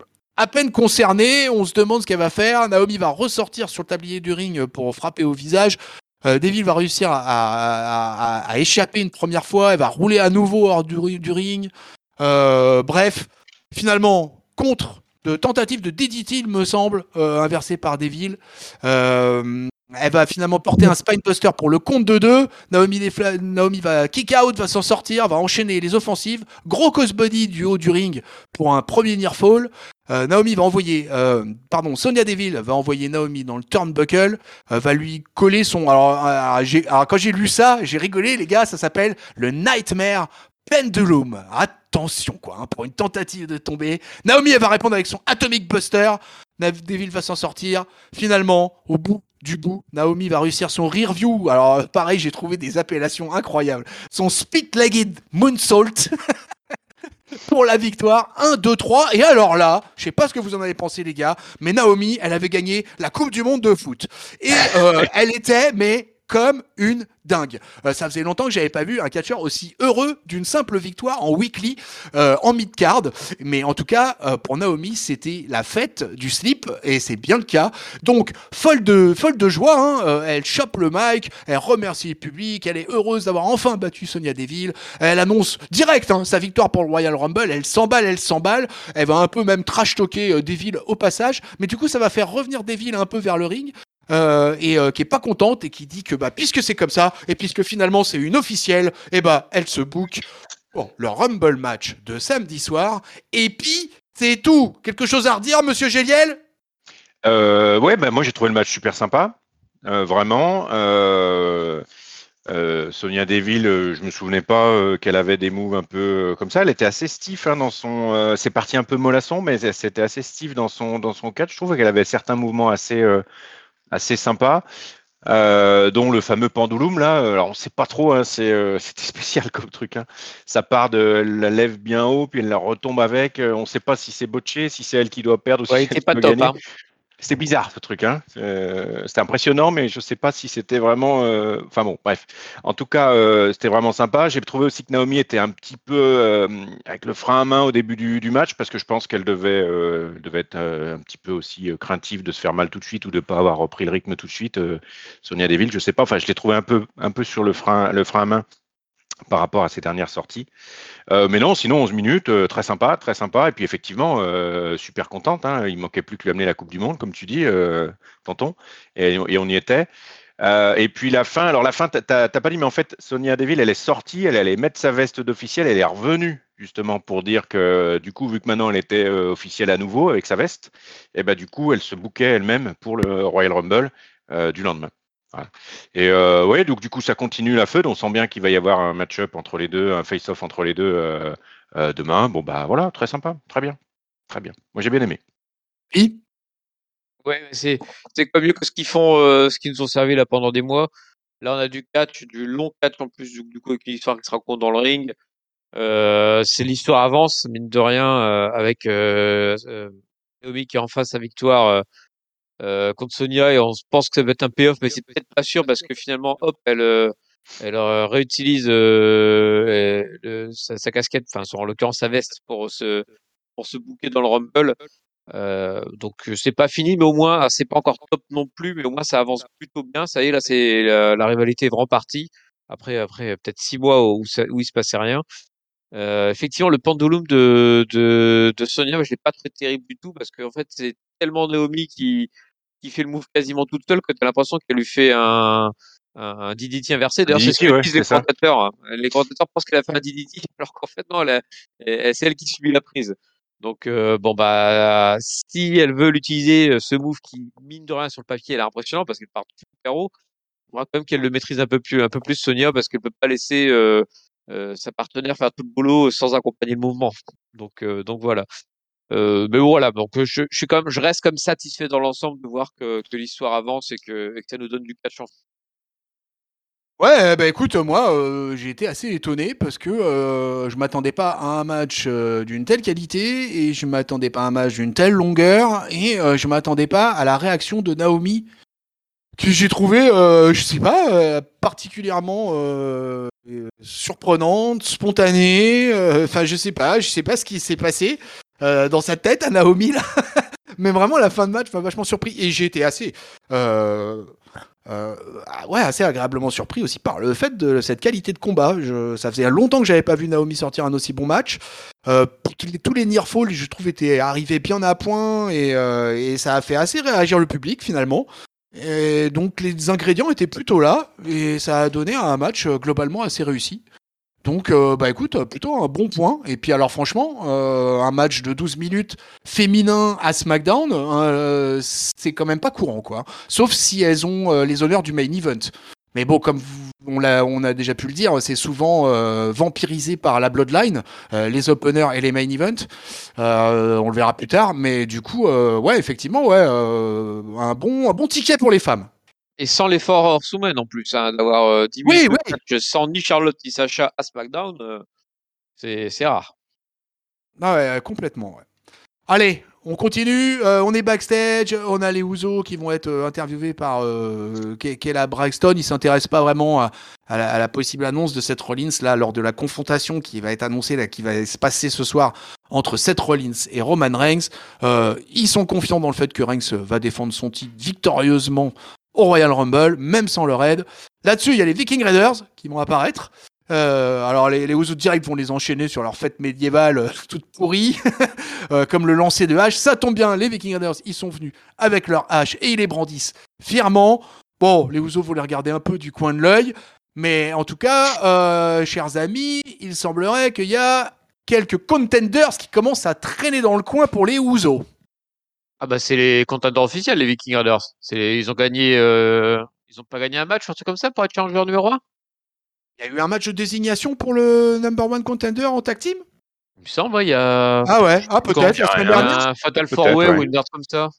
à peine concernée, on se demande ce qu'elle va faire. Naomi va ressortir sur le tablier du ring pour frapper au visage. Euh, Deville va réussir à, à, à, à échapper une première fois. Elle va rouler à nouveau hors du, du ring. Euh, bref, finalement, contre de tentative de D D T, il me semble, euh, inversé par Deville. Euh, Elle va finalement porter un spinebuster pour le compte de deux. Naomi, défla- Naomi va kick out, va s'en sortir, va enchaîner les offensives. Gros crossbody du haut du ring pour un premier near fall. Euh, Naomi va envoyer, euh, pardon, Sonia Deville va envoyer Naomi dans le turnbuckle, euh, va lui coller son. Alors, euh, j'ai, alors quand j'ai lu ça, j'ai rigolé, les gars, ça s'appelle le Nightmare Pendulum. Attention, quoi, hein, pour une tentative de tomber. Naomi, elle va répondre avec son Atomic Buster. Deville va s'en sortir. Finalement, au bout du bout, Naomi va réussir son rear view. Alors, pareil, j'ai trouvé des appellations incroyables. Son spit-legged moonsault pour la victoire. un, deux, trois. Et alors là, je sais pas ce que vous en avez pensé, les gars, mais Naomi, elle avait gagné la Coupe du Monde de foot. Et euh, elle était, mais comme une dingue. Euh, ça faisait longtemps que j'avais pas vu un catcheur aussi heureux d'une simple victoire en weekly, euh, en mid-card. Mais en tout cas, euh, pour Naomi, c'était la fête du slip et c'est bien le cas. Donc, folle de, folle de joie, hein, euh, elle chope le mic, elle remercie le public, elle est heureuse d'avoir enfin battu Sonia Deville. Elle annonce direct hein, sa victoire pour le Royal Rumble. Elle s'emballe, elle s'emballe. Elle va un peu même trash-talker euh, Deville au passage. Mais du coup, ça va faire revenir Deville un peu vers le ring. Euh, et euh, qui est pas contente et qui dit que bah puisque c'est comme ça et puisque finalement c'est une officielle et bah elle se book bon, le Rumble match de samedi soir et puis c'est tout. Quelque chose à redire monsieur Géliel? euh, Ouais, bah, moi j'ai trouvé le match super sympa, euh, vraiment. Euh, euh, Sonia Deville, euh, je me souvenais pas euh, qu'elle avait des moves un peu euh, comme ça. Elle était assez stiff hein, dans son. Euh, c'est parti un peu mollasson, mais c'était assez stiff dans son dans son catch. Je trouve qu'elle avait certains mouvements assez euh, assez sympas. Euh, dont le fameux pendulum là, alors on sait pas trop, hein, c'est euh, c'était spécial comme truc. Hein. Ça part de, elle la lève bien haut, puis elle la retombe avec. Euh, on sait pas si c'est botché, si c'est elle qui doit perdre ou si Ouais, c'est il était elle qui pas doit top. gagner. Hein. C'était bizarre ce truc, hein. Euh, c'était impressionnant, mais je sais pas si c'était vraiment. euh, Enfin bon, bref. En tout cas, euh, c'était vraiment sympa. J'ai trouvé aussi que Naomi était un petit peu euh, avec le frein à main au début du, du match, parce que je pense qu'elle devait, euh, devait être euh, un petit peu aussi euh, craintive de se faire mal tout de suite ou de pas avoir repris le rythme tout de suite. Euh, Sonia Deville, je sais pas. Enfin, je l'ai trouvé un peu, un peu sur le frein, le frein à main par rapport à ses dernières sorties. Euh, mais non, sinon onze minutes, euh, très sympa, très sympa. Et puis effectivement, euh, super contente. Hein, il manquait plus que lui amener la Coupe du Monde, comme tu dis, euh, tonton. Et, et on y était. Euh, et puis la fin, alors la fin, t'as, t'as pas dit, mais en fait, Sonia Deville, elle est sortie, elle allait mettre sa veste d'officielle, elle est revenue. justement pour dire que du coup, vu que maintenant elle était euh, officielle à nouveau avec sa veste, et ben du coup, elle se bookait elle-même pour le Royal Rumble euh, du lendemain. Voilà. Et euh, ouais, donc du coup, ça continue la feud. On sent bien qu'il va y avoir un match-up entre les deux, un face-off entre les deux euh, euh, demain. Bon bah voilà, très sympa, très bien, très bien. Moi j'ai bien aimé. Oui. Ouais, mais c'est c'est pas mieux que ce qu'ils font, euh, ce qu'ils nous ont servi là pendant des mois. Là, on a du catch, du long catch en plus, du, du coup, avec l'histoire qui se raconte dans le ring. Euh, c'est l'histoire avance, mine de rien, euh, avec euh, euh, Naomi qui est en face à victoire euh, euh, contre Sonia et on se pense que ça va être un payoff, mais c'est peut-être pas sûr parce que finalement, hop, elle euh, elle euh, réutilise euh, euh, le- sa, sa casquette, enfin, en l'occurrence sa veste pour se pour se booker dans le Rumble. Euh, donc euh, c'est pas fini, mais au moins ah, c'est pas encore top non plus, mais au moins ça avance plutôt bien. Ça y est, là c'est la, la rivalité est vraiment partie. Après après peut-être six mois où, ça, où il se passait rien. Euh, effectivement, le pendulum de de, de Sonia, moi, je l'ai pas très terrible du tout parce qu'en fait c'est tellement Naomi qui qui fait le move quasiment toute seule que tu as l'impression qu'elle lui fait un un, un D D T inversé. D'ailleurs, c'est ce D D T, que ouais, disent les c'est ça. commentateurs. Hein. Les commentateurs pensent qu'elle a fait un D D T, alors qu'en fait non, elle a- elle- c'est elle qui subit la prise. Donc euh, bon bah si elle veut l'utiliser, euh, ce move qui mine de rien sur le papier, elle est impressionnant parce qu'elle part super haut. Il faudra quand même qu'elle le maîtrise un peu plus, un peu plus Sonia parce qu'elle peut pas laisser euh, euh, sa partenaire faire tout le boulot sans accompagner le mouvement. Donc euh, donc voilà. Euh, mais voilà, donc euh, je, je suis quand même, je reste comme satisfait dans l'ensemble de voir que, que l'histoire avance et que, et que ça nous donne du catch en. Ouais, bah écoute, moi, euh, j'ai été assez étonné parce que euh, je m'attendais pas à un match euh, d'une telle qualité et je m'attendais pas à un match d'une telle longueur et euh, je m'attendais pas à la réaction de Naomi que j'ai trouvé, euh, je sais pas, euh, particulièrement euh, euh, surprenante, spontanée. euh, Enfin, je sais pas, je sais pas ce qui s'est passé euh, dans sa tête à Naomi là, mais vraiment la fin de match m'a vachement surpris et j'ai été assez. Euh, euh, ah ouais, assez agréablement surpris aussi par le fait de cette qualité de combat. Je, ça faisait longtemps que j'avais pas vu Naomi sortir un aussi bon match. Euh, tous les near falls, je trouve, étaient arrivés bien à point et, euh, et ça a fait assez réagir le public finalement. Et donc les ingrédients étaient plutôt là et ça a donné un match euh, globalement assez réussi. Donc, euh, bah écoute, euh, plutôt un bon point. Et puis alors franchement, euh, un match de douze minutes féminin à SmackDown, euh, c'est quand même pas courant, quoi. Sauf si elles ont euh, les honneurs du main event. Mais bon, comme vous- on, l'a, on a déjà pu le dire, c'est souvent euh, vampirisé par la Bloodline, euh, les openers et les main events. Euh, on le verra plus tard. Mais du coup, euh, ouais, effectivement, ouais, euh, un bon, un bon ticket pour les femmes. Et sans l'effort Horsewoman en plus, hein, d'avoir euh, dix minutes Oui, de oui. catch sans ni Charlotte ni Sacha à SmackDown, euh, c'est, c'est rare. Ah ouais, complètement. Ouais. Allez, on continue. Euh, on est backstage. On a les Ouzo qui vont être euh, interviewés par euh, Ke- Kayla Braxton. Ils s'intéressent pas vraiment à, à la, à la possible annonce de Seth Rollins là lors de la confrontation qui va être annoncée là, qui va se passer ce soir entre Seth Rollins et Roman Reigns. Euh, ils sont confiants dans le fait que Reigns va défendre son titre victorieusement au Royal Rumble, même sans leur aide. Là-dessus, il y a les Viking Raiders qui vont apparaître. Euh, alors les, les Ouzo direct vont les enchaîner sur leur fête médiévale euh, toute pourrie. Euh, comme le lancer de hache. Ça tombe bien, les Viking Raiders, ils sont venus avec leur hache et ils les brandissent fièrement. Bon, les Ouzo, vous les regardez un peu du coin de l'œil. Mais en tout cas, euh, chers amis, il semblerait qu'il y a quelques contenders qui commencent à traîner dans le coin pour les Ouzo. Ah bah c'est les contenders officiels, les Viking Raiders. C'est, ils ont gagné, euh, ils ont pas gagné un match, un truc comme ça pour être challenger numéro un. Il y a eu un match de désignation pour le number one contender en tag team. Il me semble, ouais, il y a Ah ouais, ah Ça me peut-être dit la semaine rien. dernière. un Fatal Four Peut-être, Way ou ouais. une merde comme ça.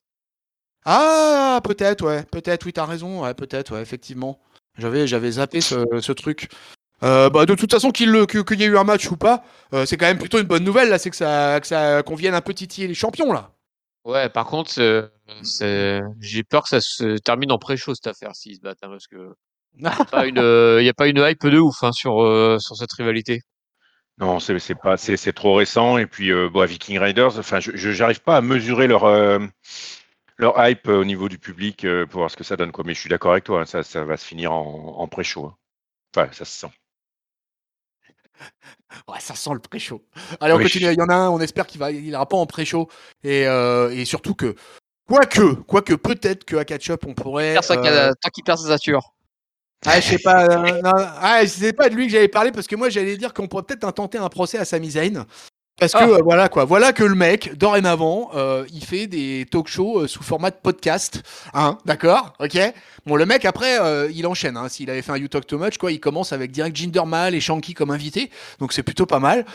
Ah peut-être, ouais, peut-être, oui, t'as raison, ouais, peut-être, ouais, effectivement. J'avais, j'avais zappé ce, ce truc. Euh, bah, de toute façon, qu'il le- que- qu'il y ait eu un match ou pas, euh, c'est quand même plutôt une bonne nouvelle, là, c'est que ça, que ça, qu'on vienne un peu titiller les champions, là. Ouais, par contre, c'est, c'est- j'ai peur que ça se termine en pré-show cette affaire s'ils se battent, hein, parce que y a pas une, euh, y a pas une hype de ouf hein, sur euh, sur cette rivalité. Non, c'est c'est pas c'est c'est trop récent et puis euh, bon, Viking Raiders, enfin je je- j'arrive pas à mesurer leur euh, leur hype euh, au niveau du public euh, pour voir ce que ça donne quoi. Mais je suis d'accord avec toi, hein, ça ça va se finir en, en pré-show. Hein. Enfin, ça se sent. Ouais, ça sent le pré-show. Allez, on Oui. continue. Il y en a un, on espère qu'il va, il ira pas en pré-show. Et, euh, et surtout que, quoique, quoique, peut-être qu'à catch-up, on pourrait. Perd sa euh, ca- Tant qu'il perd sa stature. Ah, je sais pas. euh, non, ah, c'est pas de lui que j'allais parler parce que moi j'allais dire qu'on pourrait peut-être intenter un procès à Sami Zayn. Parce que Ah, euh, voilà quoi, voilà que le mec, dorénavant, euh, il fait des talk-shows euh, sous format de podcast, hein, d'accord, ok. Bon, le mec après, euh, il enchaîne. Hein, s'il avait fait un You Talk Too Much, quoi, il commence avec direct Jinder Mahal et Shanky comme invités, donc c'est plutôt pas mal.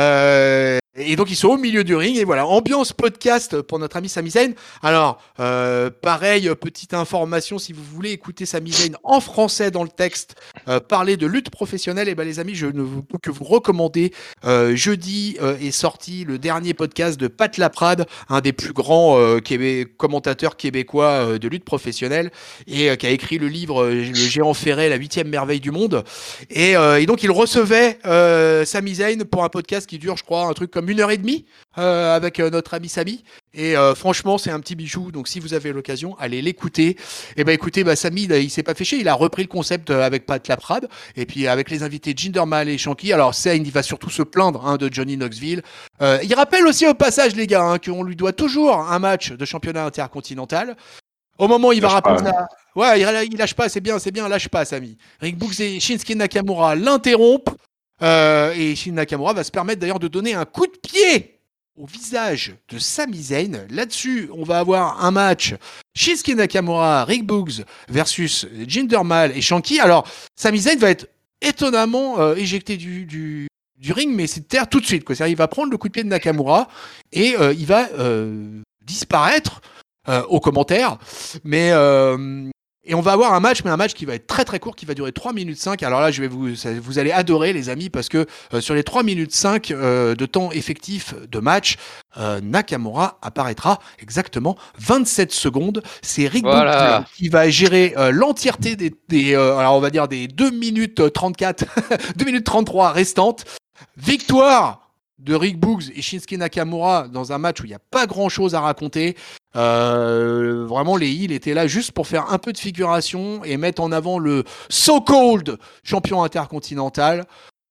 Euh, et donc ils sont au milieu du ring et voilà, ambiance podcast pour notre ami Sami Zayn. Alors, euh, pareil, petite information, si vous voulez écouter Sami Zayn en français dans le texte, euh, parler de lutte professionnelle, et ben les amis, je ne vous peux que vous recommander. Euh, jeudi euh, est sorti le dernier podcast de Pat Laprade, un des plus grands euh, québé- commentateurs québécois euh, de lutte professionnelle, et euh, qui a écrit le livre euh, Le Géant Ferré, la huitième merveille du monde. Et, euh, et donc il recevait euh, Sami Zayn pour un podcast qui dure, je crois, un truc comme une heure et demie euh, avec euh, notre ami Sami. Et euh, franchement, c'est un petit bijou. Donc, si vous avez l'occasion, allez l'écouter. Et ben, écoutez, bah, Sami, il s'est pas fait chier. Il a repris le concept euh, avec Pat Laprade. Et puis, avec les invités Jinder Mahal et Shanky. Alors, Zayn, il va surtout se plaindre hein, de Johnny Knoxville. Euh, il rappelle aussi au passage, les gars, hein, qu'on lui doit toujours un match de championnat intercontinental. Au moment où il va Lâche rappeler pas. ça. Ouais, il, il lâche pas, c'est bien, c'est bien, lâche pas, Sami. Rick Books et Shinsuke Nakamura l'interrompent. Euh, et Shin Nakamura va se permettre d'ailleurs de donner un coup de pied au visage de Sami Zayn. Là-dessus, on va avoir un match Shinsuke Nakamura, Rick Boogs versus Jinder Mahal et Shanky. Alors, Sami Zayn va être étonnamment euh, éjecté du, du, du ring, mais c'est terre tout de suite. Quoi. C'est-à-dire, il va prendre le coup de pied de Nakamura et euh, il va euh, disparaître euh, aux commentaires. Mais euh, et on va avoir un match, mais un match qui va être très très court, qui va durer trois minutes cinq. Alors là, je vais vous, ça, vous allez adorer les amis, parce que euh, sur les trois minutes cinq euh, de temps effectif de match, euh, Nakamura apparaîtra exactement vingt-sept secondes. C'est Rick Books voilà. qui va gérer euh, l'entièreté des, des euh, alors on va dire des deux minutes trente-quatre, deux minutes trente-trois restantes. Victoire de Rick Boogs et Shinsuke Nakamura dans un match où il n'y a pas grand chose à raconter. Euh, vraiment, les heels étaient là juste pour faire un peu de figuration et mettre en avant le so-called champion intercontinental.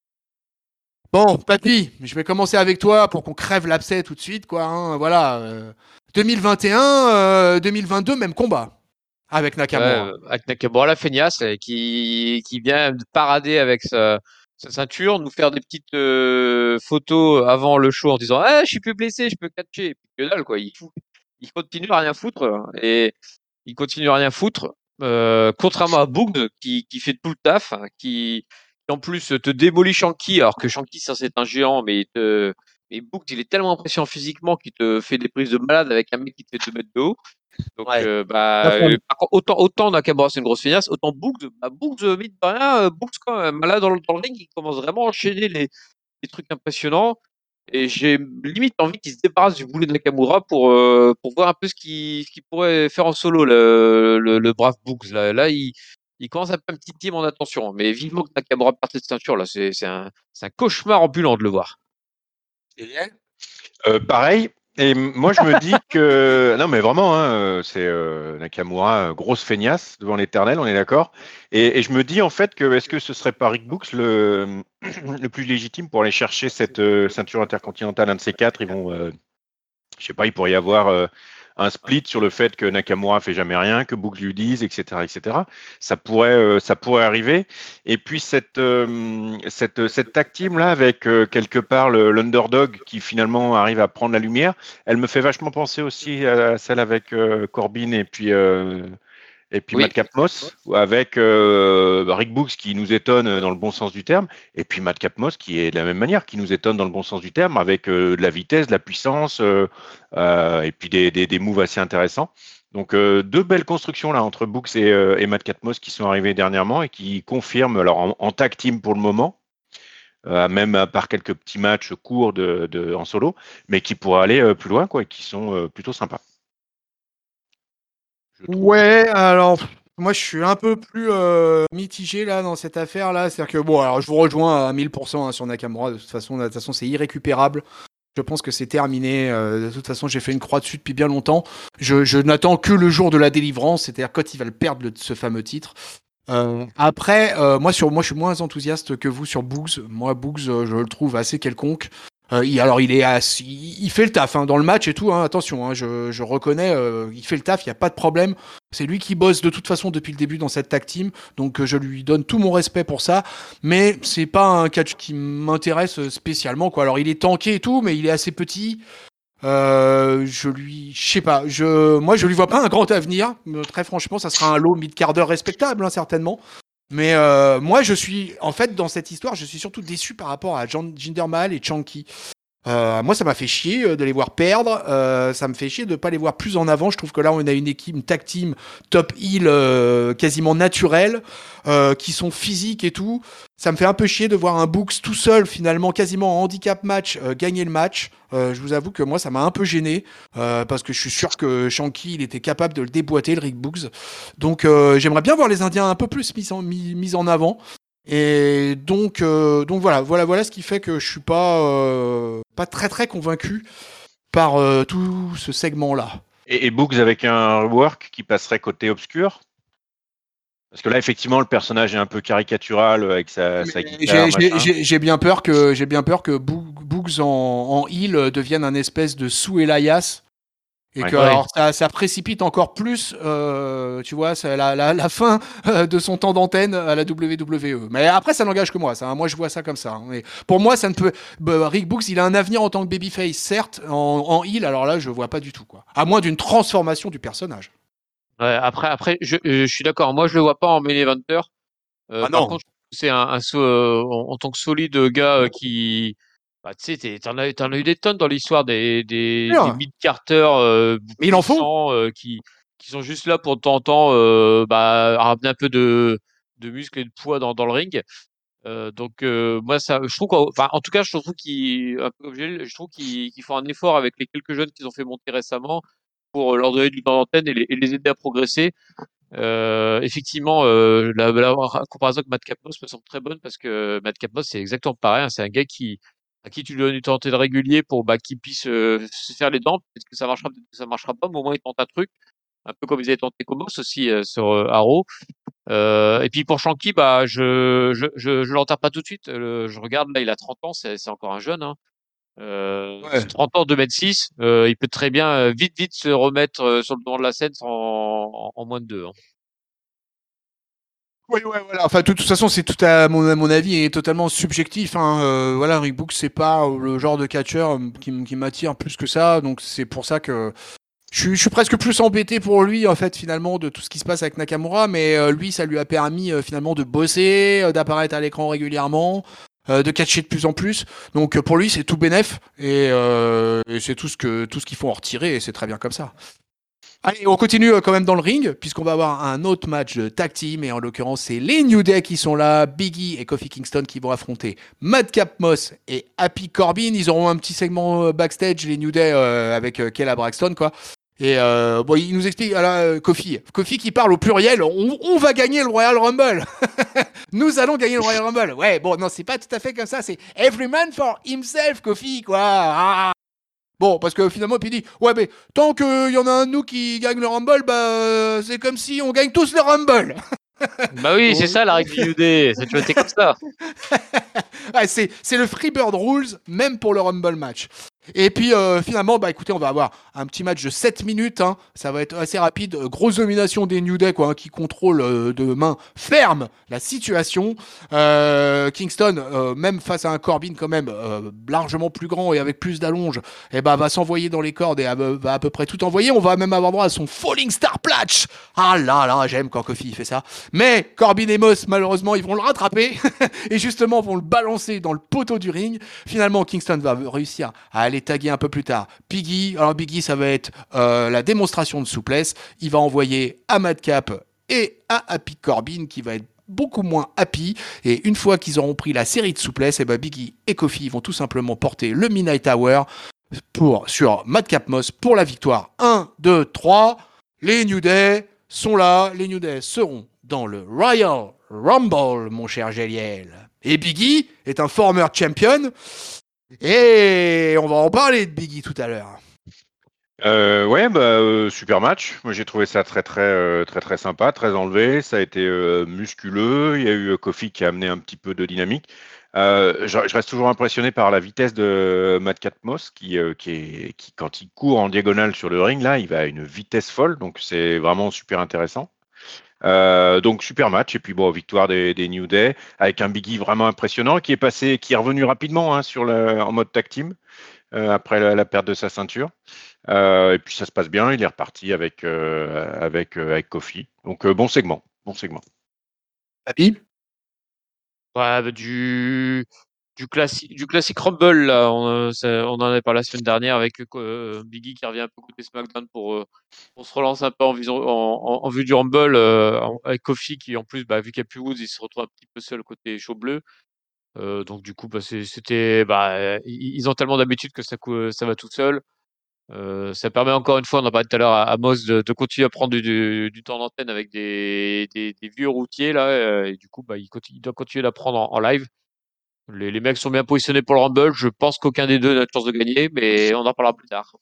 Bon, papy, je vais commencer avec toi pour qu'on crève l'abcès tout de suite, quoi. Hein, voilà. Euh, deux mille vingt et un, euh, deux mille vingt-deux, même combat avec Ouais, Nakamura. euh, avec Nakamura, la feignasse, euh, qui, qui vient de parader avec sa, sa ceinture, nous faire des petites euh, photos avant le show en disant ah, je suis plus blessé, je peux catcher. Et puis que dalle, quoi. Il, fout, il continue à rien foutre. Et il continue à rien foutre. Euh, contrairement à Boog qui, qui fait tout le taf, hein, qui, qui en plus te démolit Shanky, alors que Shanky, ça c'est un géant, mais il te, mais Boog, il est tellement impressionnant physiquement qu'il te fait des prises de malade avec un mec qui te fait deux mètres de haut. Donc, Ouais. euh, bah, euh, par contre, autant, autant Nakamura, c'est une grosse feignasse, autant Boogs, bah, Boogs, euh, mine de rien, euh, Boogs, quand même, là, dans le, dans le ring, il commence vraiment à enchaîner les, les trucs impressionnants. Et j'ai limite envie qu'il se débarrasse du boulet de Nakamura pour, euh, pour voir un peu ce qu'il, ce qu'il pourrait faire en solo, le, le, le brave Boogs. Là, là il, il commence à faire un petit petit mon attention. Mais vivement que Nakamura parte de cette ceinture, là, c'est, c'est un, c'est un cauchemar ambulant de le voir. Euh, pareil. Et m- moi, je me dis que non, mais vraiment, hein, euh, c'est euh, Nakamura, euh, grosse feignasse devant l'Éternel, on est d'accord. Et, et je me dis en fait que est-ce que ce serait pas Rick Books le le plus légitime pour aller chercher cette euh, ceinture intercontinentale, un de ces quatre. Ils vont, euh, je sais pas, il pourrait y avoir euh, un split sur le fait que Nakamura fait jamais rien, que Books lui dise, et cetera, et cetera. Ça pourrait, euh, ça pourrait arriver. Et puis cette euh, cette cette tag team là avec euh, quelque part le- l'underdog qui finalement arrive à prendre la lumière, elle me fait vachement penser aussi à celle avec euh, Corbin et puis euh, et puis Oui. Madcap Moss, avec euh, Rick Books qui nous étonne dans le bon sens du terme, et puis Madcap Moss qui est de la même manière, qui nous étonne dans le bon sens du terme, avec euh, de la vitesse, de la puissance, euh, euh, et puis des, des, des moves assez intéressants. Donc euh, deux belles constructions là entre Books et, euh, et Madcap Moss qui sont arrivées dernièrement et qui confirment, alors en, en tag team pour le moment, euh, même à part quelques petits matchs courts de, de, en solo, mais qui pourraient aller euh, plus loin, quoi, et qui sont euh, plutôt sympas. Je trouve. Ouais, alors pff, moi je suis un peu plus euh, mitigé là dans cette affaire là, c'est-à-dire que bon, alors je vous rejoins à mille pour cent hein, sur Nakamura. De toute façon, de toute façon, c'est irrécupérable. Je pense que c'est terminé. Euh, de toute façon, j'ai fait une croix dessus depuis bien longtemps. Je, je n'attends que le jour de la délivrance, c'est-à-dire quand il va le perdre le- ce fameux titre. Euh, après, euh, moi sur moi je suis moins enthousiaste que vous sur Boogs. Moi Boogs, euh, je le trouve assez quelconque. Euh, il, alors il est assez, il fait le taf hein, dans le match et tout. Hein, attention, hein, je, je reconnais, euh, il fait le taf, il y a pas de problème. C'est lui qui bosse de toute façon depuis le début dans cette tag team, donc euh, je lui donne tout mon respect pour ça. Mais c'est pas un catch qui m'intéresse spécialement quoi. Alors il est tanké et tout, mais il est assez petit. Euh, je lui, je sais pas, je, moi je lui vois pas un grand avenir. Euh, Très franchement, ça sera un lot mid-quart d'heure respectable hein, certainement. Mais euh, moi, je suis, en fait, dans cette histoire, je suis surtout déçu par rapport à Jan- Jinder Mahal et Chunky. Euh, moi, ça m'a fait chier euh, de les voir perdre. Euh, ça me fait chier de ne pas les voir plus en avant. Je trouve que là, on a une équipe, une tag team top heel euh, quasiment naturelle, euh, qui sont physiques et tout. Ça me fait un peu chier de voir un Books tout seul, finalement, quasiment en handicap match, euh, gagner le match. Euh, je vous avoue que moi, ça m'a un peu gêné euh, parce que je suis sûr que Shanky, il était capable de le déboîter, le Rick Books. Donc, euh, j'aimerais bien voir les Indiens un peu plus mis en, mis, mis en avant. Et donc, euh, donc voilà, voilà, voilà ce qui fait que je suis pas, euh, pas très très convaincu par euh, tout ce segment-là. Et, et Boogs avec un rework qui passerait côté obscur. Parce que là, effectivement, le personnage est un peu caricatural avec sa, sa guitare, J'ai, j'ai, machin. j'ai, j'ai bien peur que, j'ai bien peur que Boog- Boogs en, en heel devienne un espèce de sous Elias. Et Ouais. que Ouais. alors, ça, ça précipite encore plus, euh, tu vois, c'est la, la, la fin euh, de son temps d'antenne à la W W E. Mais après, ça n'engage que moi. Ça, hein. Moi, je vois ça comme ça. Hein. Mais pour moi, ça ne peut. Bah, Rick Books, il a un avenir en tant que babyface, certes, en, en heel. Alors là, je vois pas du tout quoi. À moins d'une transformation du personnage. Ouais, après, après, je, je suis d'accord. Moi, je le vois pas en main eventer. Euh, Ah par non. contre, c'est un, un so- euh, en, en tant que solide gars euh, qui, bah, tu sais, t'es- t'en as, t'en as eu des tonnes dans l'histoire des, des, des Sûr. mid-carters euh, Mais il en faut. puissants euh, qui, qui sont juste là pour de temps en temps euh, bah, ramener un peu de, de muscle et de poids dans, dans le ring. Euh, donc euh, moi, ça, je trouve qu'en, enfin, en tout cas, je trouve qu'ils, un peu comme Gilles, je trouve qu'ils qu'ils font un effort avec les quelques jeunes qu'ils ont fait monter récemment pour leur donner du temps d'antenne et les, et les aider à progresser. Euh, effectivement, euh, la, la comparaison avec Matt Capnos me semble très bonne parce que Matt Capnos, c'est exactement pareil. Hein, c'est un gars qui, à qui tu lui donnes du temps de régulier pour bah, qu'il puisse euh, se faire les dents. Peut-être que ça marchera, peut-être que ça marchera pas, mais au moins il tente un truc. Un peu comme ils avaient tenté Komos aussi euh, sur euh, Arrow. Euh, et puis pour Shanky, bah, je je, je, je l'enterre pas tout de suite. Le- je regarde, là, il a trente ans, c'est c'est encore un jeune. Hein. Euh, Ouais. trente ans, deux mètres six, euh, il peut très bien euh, vite vite se remettre euh, sur le devant de la scène en, en, en moins de deux. Hein. Oui, ouais, voilà. Enfin, de toute façon, c'est tout à mon, à mon avis est totalement subjectif. Hein. Euh, voilà, Rick Books, c'est pas le genre de catcheur euh, qui, m- qui m'attire plus que ça. Donc, c'est pour ça que je suis, je suis presque plus embêté pour lui, en fait, finalement, de tout ce qui se passe avec Nakamura. Mais euh, lui, ça lui a permis, euh, finalement, de bosser, euh, d'apparaître à l'écran régulièrement, euh, de catcher de plus en plus. Donc, euh, pour lui, c'est tout bénef. Et, euh, et c'est tout ce que tout ce qu'il faut en retirer. Et c'est très bien comme ça. Allez, on continue euh, quand même dans le ring, puisqu'on va avoir un autre match de tag team, et en l'occurrence, c'est les New Day qui sont là, Biggie et Kofi Kingston qui vont affronter Madcap Moss et Happy Corbin. Ils auront un petit segment euh, backstage, les New Day, euh, avec euh, Kayla Braxton, quoi. Et euh, bon, il nous explique, alors, euh, Kofi, Kofi qui parle au pluriel, on, on va gagner le Royal Rumble. Nous allons gagner le Royal Rumble. Ouais, bon, non, c'est pas tout à fait comme ça, c'est every man for himself, Kofi, quoi. Ah. Bon, parce que finalement, puis il dit, ouais, mais tant qu'il y en a un de nous qui gagne le Rumble, bah, euh, c'est comme si on gagne tous le Rumble. Bah oui, c'est Donc, ça la règle du New Day. Ça a toujours été comme ça. ouais, c'est, c'est le Freebird Rules, même pour le Rumble match. Et puis euh, finalement, bah écoutez, on va avoir un petit match de sept minutes. Hein. Ça va être assez rapide. Euh, Grosse domination des New Day, quoi, hein, qui contrôlent euh, de main ferme la situation. Euh, Kingston, euh, même face à un Corbin quand même euh, largement plus grand et avec plus d'allonge, eh ben, va s'envoyer dans les cordes et à- va à peu près tout envoyer. On va même avoir droit à son Falling Star Platch. Ah là là, j'aime quand Kofi fait ça. Mais Corbin et Moss, malheureusement, ils vont le rattraper et justement vont le balancer dans le poteau du ring. Finalement, Kingston va réussir à aller taguer un peu plus tard Biggie. Alors Biggie, ça va être euh, la démonstration de souplesse. Il va envoyer à Madcap et à Happy Corbin qui va être beaucoup moins happy. Et une fois qu'ils auront pris la série de souplesse, et ben Biggie et Kofi vont tout simplement porter le Midnight Hour pour, sur Madcap Moss pour la victoire. un, deux, trois. Les New Day sont là. Les New Day seront dans le Royal Rumble, mon cher Géliel. Et Biggie est un former champion. Et on va en parler de Biggie tout à l'heure. Euh, ouais, bah, euh, super match. Moi, j'ai trouvé ça très, très, euh, très, très sympa, très enlevé. Ça a été euh, musculeux. Il y a eu euh, Kofi qui a amené un petit peu de dynamique. Euh, je, je reste toujours impressionné par la vitesse de Matt Catmos, qui, euh, qui, est, qui, quand il court en diagonale sur le ring, là, il va à une vitesse folle, donc c'est vraiment super intéressant. Euh, donc super match, et puis bon, victoire des, des New Day, avec un Biggie vraiment impressionnant, qui est passé, qui est revenu rapidement hein, sur le, en mode tag team, euh, après la, la perte de sa ceinture. Euh, et puis ça se passe bien, il est reparti avec, euh, avec, euh, avec Kofi. Donc euh, bon segment, bon segment. Papy. Ouais, bah, du du classique du classique Rumble là, on, euh, ça- on en avait parlé la semaine dernière avec euh, Biggie qui revient un peu côté SmackDown pour euh, pour se relancer un peu en, vision, en, en, en vue du Rumble euh, en- avec Kofi qui en plus bah, vu qu'il n'y a plus Woods il se retrouve un petit peu seul côté chaud bleu. Euh, donc du coup bah, c'est- c'était bah euh, ils ils ont tellement d'habitude que ça cou- ça va tout seul. Euh, ça permet encore une fois, on en parlait tout à l'heure à, à Moss de, de continuer à prendre du, du, du temps d'antenne avec des, des, des vieux routiers là, euh, et du coup bah il, continue, il doit continuer d'apprendre en, en live. Les, les mecs sont bien positionnés pour le Rumble. Je pense qu'aucun des deux n'a de chance de gagner, mais on en parlera plus tard.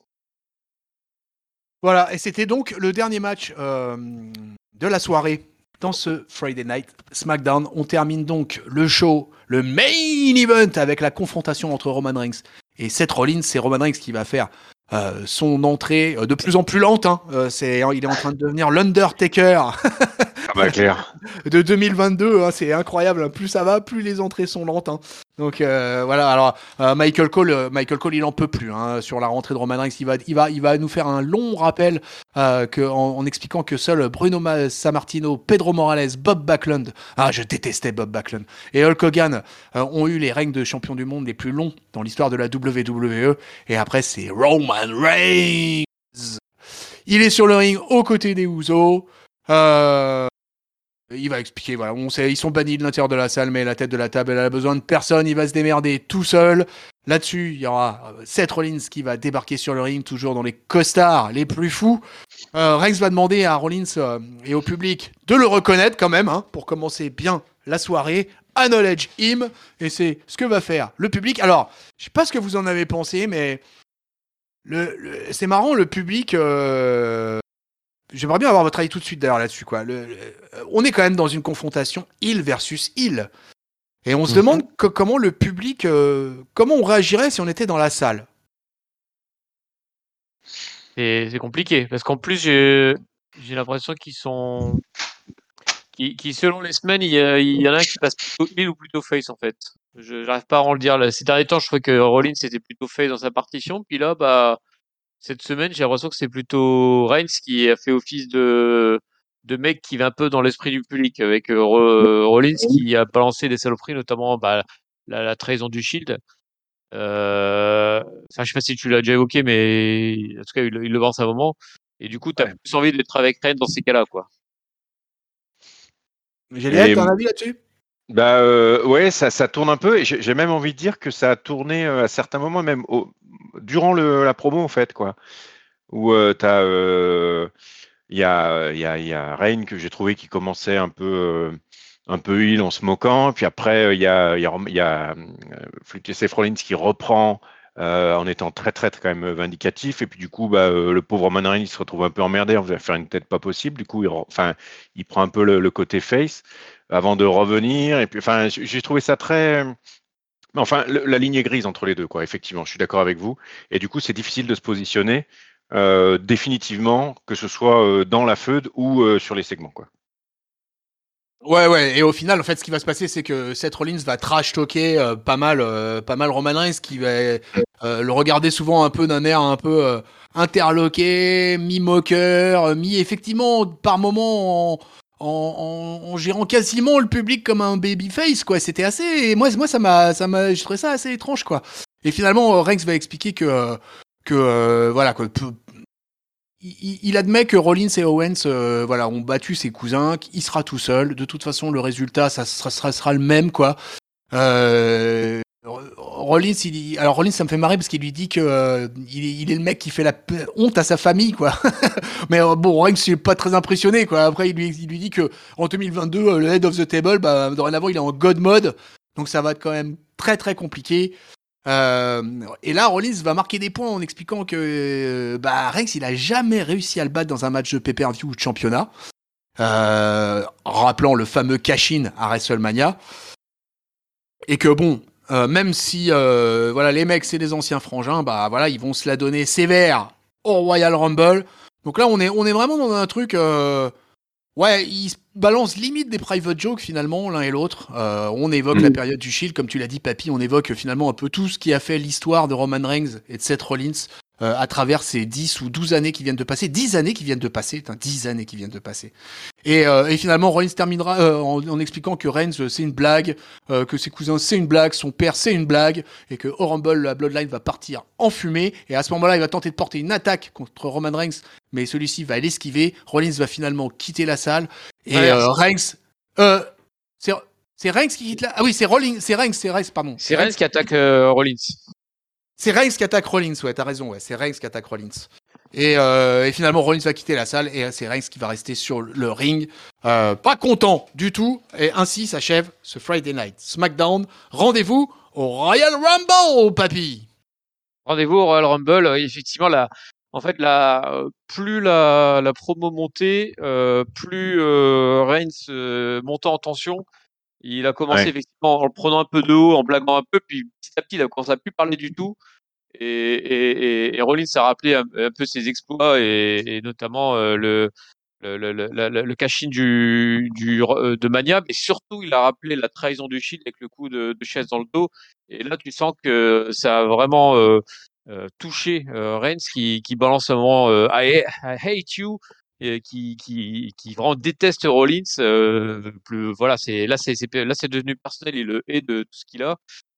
Voilà, et c'était donc le dernier match euh, de la soirée dans ce Friday Night SmackDown. On termine donc le show, le main event avec la confrontation entre Roman Reigns et Seth Rollins. C'est Roman Reigns qui va faire euh, son entrée euh, de plus en plus lente. Hein. Euh, c'est, il est en train de devenir l'Undertaker Ah bah clair. de deux mille vingt-deux. Hein. C'est incroyable. Plus ça va, plus les entrées sont lentes. Hein. Donc euh, voilà. Alors euh, Michael Cole, euh, Michael Cole, il en peut plus hein, sur la rentrée de Roman Reigns. Il va, il va, il va nous faire un long rappel euh, que, en, en expliquant que seuls Bruno Ma- Sammartino, Pedro Morales, Bob Backlund, ah je détestais Bob Backlund, et Hulk Hogan euh, ont eu les règnes de champion du monde les plus longs dans l'histoire de la W W E. Et après c'est Roman Reigns. Il est sur le ring aux côtés des Usos. Euh, il va expliquer, voilà, on sait, ils sont bannis de l'intérieur de la salle, mais la tête de la table, elle a besoin de personne, il va se démerder tout seul. Là-dessus, il y aura Seth Rollins qui va débarquer sur le ring, toujours dans les costards les plus fous. Euh, Reigns va demander à Rollins euh, et au public de le reconnaître quand même, hein, pour commencer bien la soirée. Acknowledge him, et c'est ce que va faire le public. Alors, je sais pas ce que vous en avez pensé, mais le, le, c'est marrant, le public... Euh, J'aimerais bien avoir votre avis tout de suite d'ailleurs là-dessus. Quoi. Le, le, on est quand même dans une confrontation heel versus heel. Et on se mm-hmm. demande que, comment le public, euh, comment on réagirait si on était dans la salle. C'est, c'est compliqué parce qu'en plus j'ai, j'ai l'impression qu'ils sont, qui, qui selon les semaines il y, a, il y en a un qui passe plutôt heel ou plutôt face en fait. Je j'arrive pas à en le dire. Là. Ces derniers temps, je trouvais que Rollins était plutôt face dans sa partition, puis là, bah cette semaine, j'ai l'impression que c'est plutôt Reigns qui a fait office de de mec qui va un peu dans l'esprit du public avec euh, Rollins qui a balancé des saloperies, notamment bah, la, la trahison du Shield. Euh, enfin, je sais pas si tu l'as déjà évoqué, mais en tout cas, il, il le balance à un moment. Et du coup, t'as ouais. plus envie d'être avec Reigns dans ces cas-là, quoi. Géliette, t'as un avis là-dessus? Bah euh, ouais, ça, ça tourne un peu. Et j'ai, j'ai même envie de dire que ça a tourné euh, à certains moments, même au, durant le, la promo en fait, quoi. Où euh, t'as, il euh, y a, il y a, il y a Reigns que j'ai trouvé qui commençait un peu, euh, un peu heel en se moquant. Puis après, il y a, il y a, il y a euh, Seth Rollins qui reprend. Euh, en étant très très quand même vindicatif, et puis du coup bah, euh, le pauvre Roman Reigns il se retrouve un peu emmerdé, on va faire une tête pas possible, du coup il, enfin, il prend un peu le, le côté face avant de revenir, et puis enfin j'ai trouvé ça très, enfin le, la ligne est grise entre les deux quoi, effectivement je suis d'accord avec vous, et du coup c'est difficile de se positionner euh, définitivement, que ce soit euh, dans la feud ou euh, sur les segments quoi. Ouais, ouais, et au final, en fait, ce qui va se passer, c'est que Seth Rollins va trash-talker euh, pas mal, euh, pas mal Roman Reigns, qui va euh, le regarder souvent un peu d'un air un peu euh, interloqué, mi-moqueur, mi-effectivement, par moments, en, en, en, en gérant quasiment le public comme un babyface, quoi. C'était assez, et moi, moi, ça m'a, ça m'a, je trouvais ça assez étrange, quoi. Et finalement, Reigns va expliquer que, que, euh, voilà, que Il, il admet que Rollins et Owens euh, voilà, ont battu ses cousins, qu'il sera tout seul. De toute façon, le résultat, ça sera, sera, sera le même, quoi. Euh, Rollins, il, alors Rollins, ça me fait marrer parce qu'il lui dit que euh, il, il est le mec qui fait la honte à sa famille, quoi. Mais euh, bon, Reigns, c'est pas très impressionné, quoi. Après, il lui, il lui dit que en deux mille vingt-deux, euh, le head of the table, bah, dorénavant, il est en God mode, donc ça va être quand même très très compliqué. Euh, et là, Rollins va marquer des points en expliquant que euh, bah, Reigns, il a jamais réussi à le battre dans un match de pay-per-view ou de championnat, euh, en rappelant le fameux cash-in à WrestleMania. et que bon, euh, même si euh, voilà les mecs c'est des anciens frangins, bah voilà ils vont se la donner sévère au Royal Rumble. Donc là on est on est vraiment dans un truc. Euh, Ouais, ils se balancent limite des private jokes finalement, l'un et l'autre. Euh, on évoque la période du Shield, comme tu l'as dit, Papy. On évoque euh, finalement un peu tout ce qui a fait l'histoire de Roman Reigns et de Seth Rollins euh, à travers ces dix ou douze années qui viennent de passer. dix années qui viennent de passer, putain, dix années qui viennent de passer. Et, euh, et finalement, Rollins terminera euh, en, en expliquant que Reigns euh, c'est une blague, euh, que ses cousins c'est une blague, son père c'est une blague, et que au Rumble, la Bloodline va partir en fumée. Et à ce moment-là, il va tenter de porter une attaque contre Roman Reigns, mais celui-ci va l'esquiver. Rollins va finalement quitter la salle. Et euh, Reigns, euh, c'est c'est Reigns qui quitte la. Ah oui, c'est Rollins, c'est Reigns, c'est Reigns, pardon. C'est Reigns qui attaque euh, Rollins. C'est Reigns qui attaque Rollins, ouais, t'as raison, ouais, c'est Reigns qui attaque Rollins. Et, euh, et finalement, Rollins va quitter la salle et c'est Reigns qui va rester sur le ring, euh, pas content du tout. Et ainsi s'achève ce Friday Night SmackDown. Rendez-vous au Royal Rumble, papy. Rendez-vous au Royal Rumble. Euh, effectivement, la, en fait, la, plus la, la promo montait, euh, plus euh, Reigns euh, montait en tension. Il a commencé Ouais. effectivement en le prenant un peu de haut, en blaguant un peu, puis petit à petit, il a commencé à plus parler du tout. Et, et, et, et Rollins a rappelé un, un peu ses exploits et, et notamment euh, le, le, le, le, le, le cash-in du, du, euh, de Mania, mais surtout il a rappelé la trahison du Shield avec le coup de, de chaise dans le dos. Et là, tu sens que ça a vraiment euh, euh, touché euh, Reigns qui, qui balance un moment euh, I, I hate you. Et qui, qui, qui vraiment déteste Rollins. Euh, plus, voilà, c'est là, c'est, c'est là, c'est devenu personnel. Il le hait de tout ce qu'il a.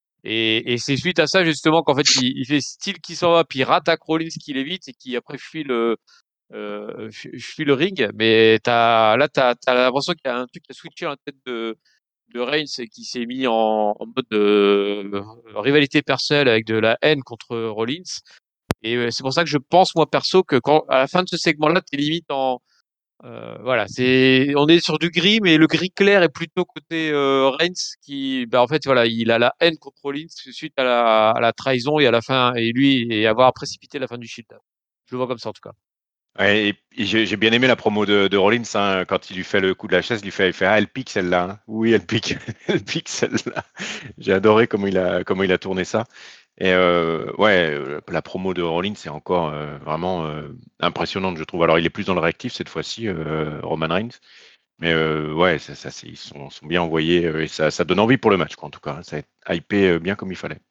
Et, et c'est suite à ça justement qu'en fait il, il fait style qui s'en va, puis il rattaque Rollins qui l'évite et qui après fuit le euh, fuit le ring. Mais t'as là t'as t'as l'impression qu'il y a un truc qui a switché dans la tête de de Reigns et qui s'est mis en, en mode de rivalité personnelle avec de la haine contre Rollins. Et euh, c'est pour ça que je pense moi perso que quand à la fin de ce segment-là t'es limite en euh, voilà, c'est on est sur du gris, mais le gris clair est plutôt côté euh, Reigns qui, bah, en fait, voilà, il a la haine contre Rollins suite à la, à la trahison et à la fin et lui et avoir précipité la fin du Shield. Je le vois comme ça en tout cas. Ouais, et, et j'ai j'ai bien aimé la promo de, de Rollins hein, quand il lui fait le coup de la chaise, il lui fait, il fait ah elle pique celle-là, hein. Oui elle pique, elle pique celle-là. J'ai adoré comment il a comment il a tourné ça. Et euh, ouais, euh, la promo de Rollins c'est encore euh, vraiment euh, impressionnante je trouve. Alors il est plus dans le réactif cette fois-ci, euh, Roman Reigns, mais euh, ouais ça, ça c'est- ils sont, sont bien envoyés euh, et ça, ça donne envie pour le match quoi, en tout cas. Ça a hypé euh, bien comme il fallait.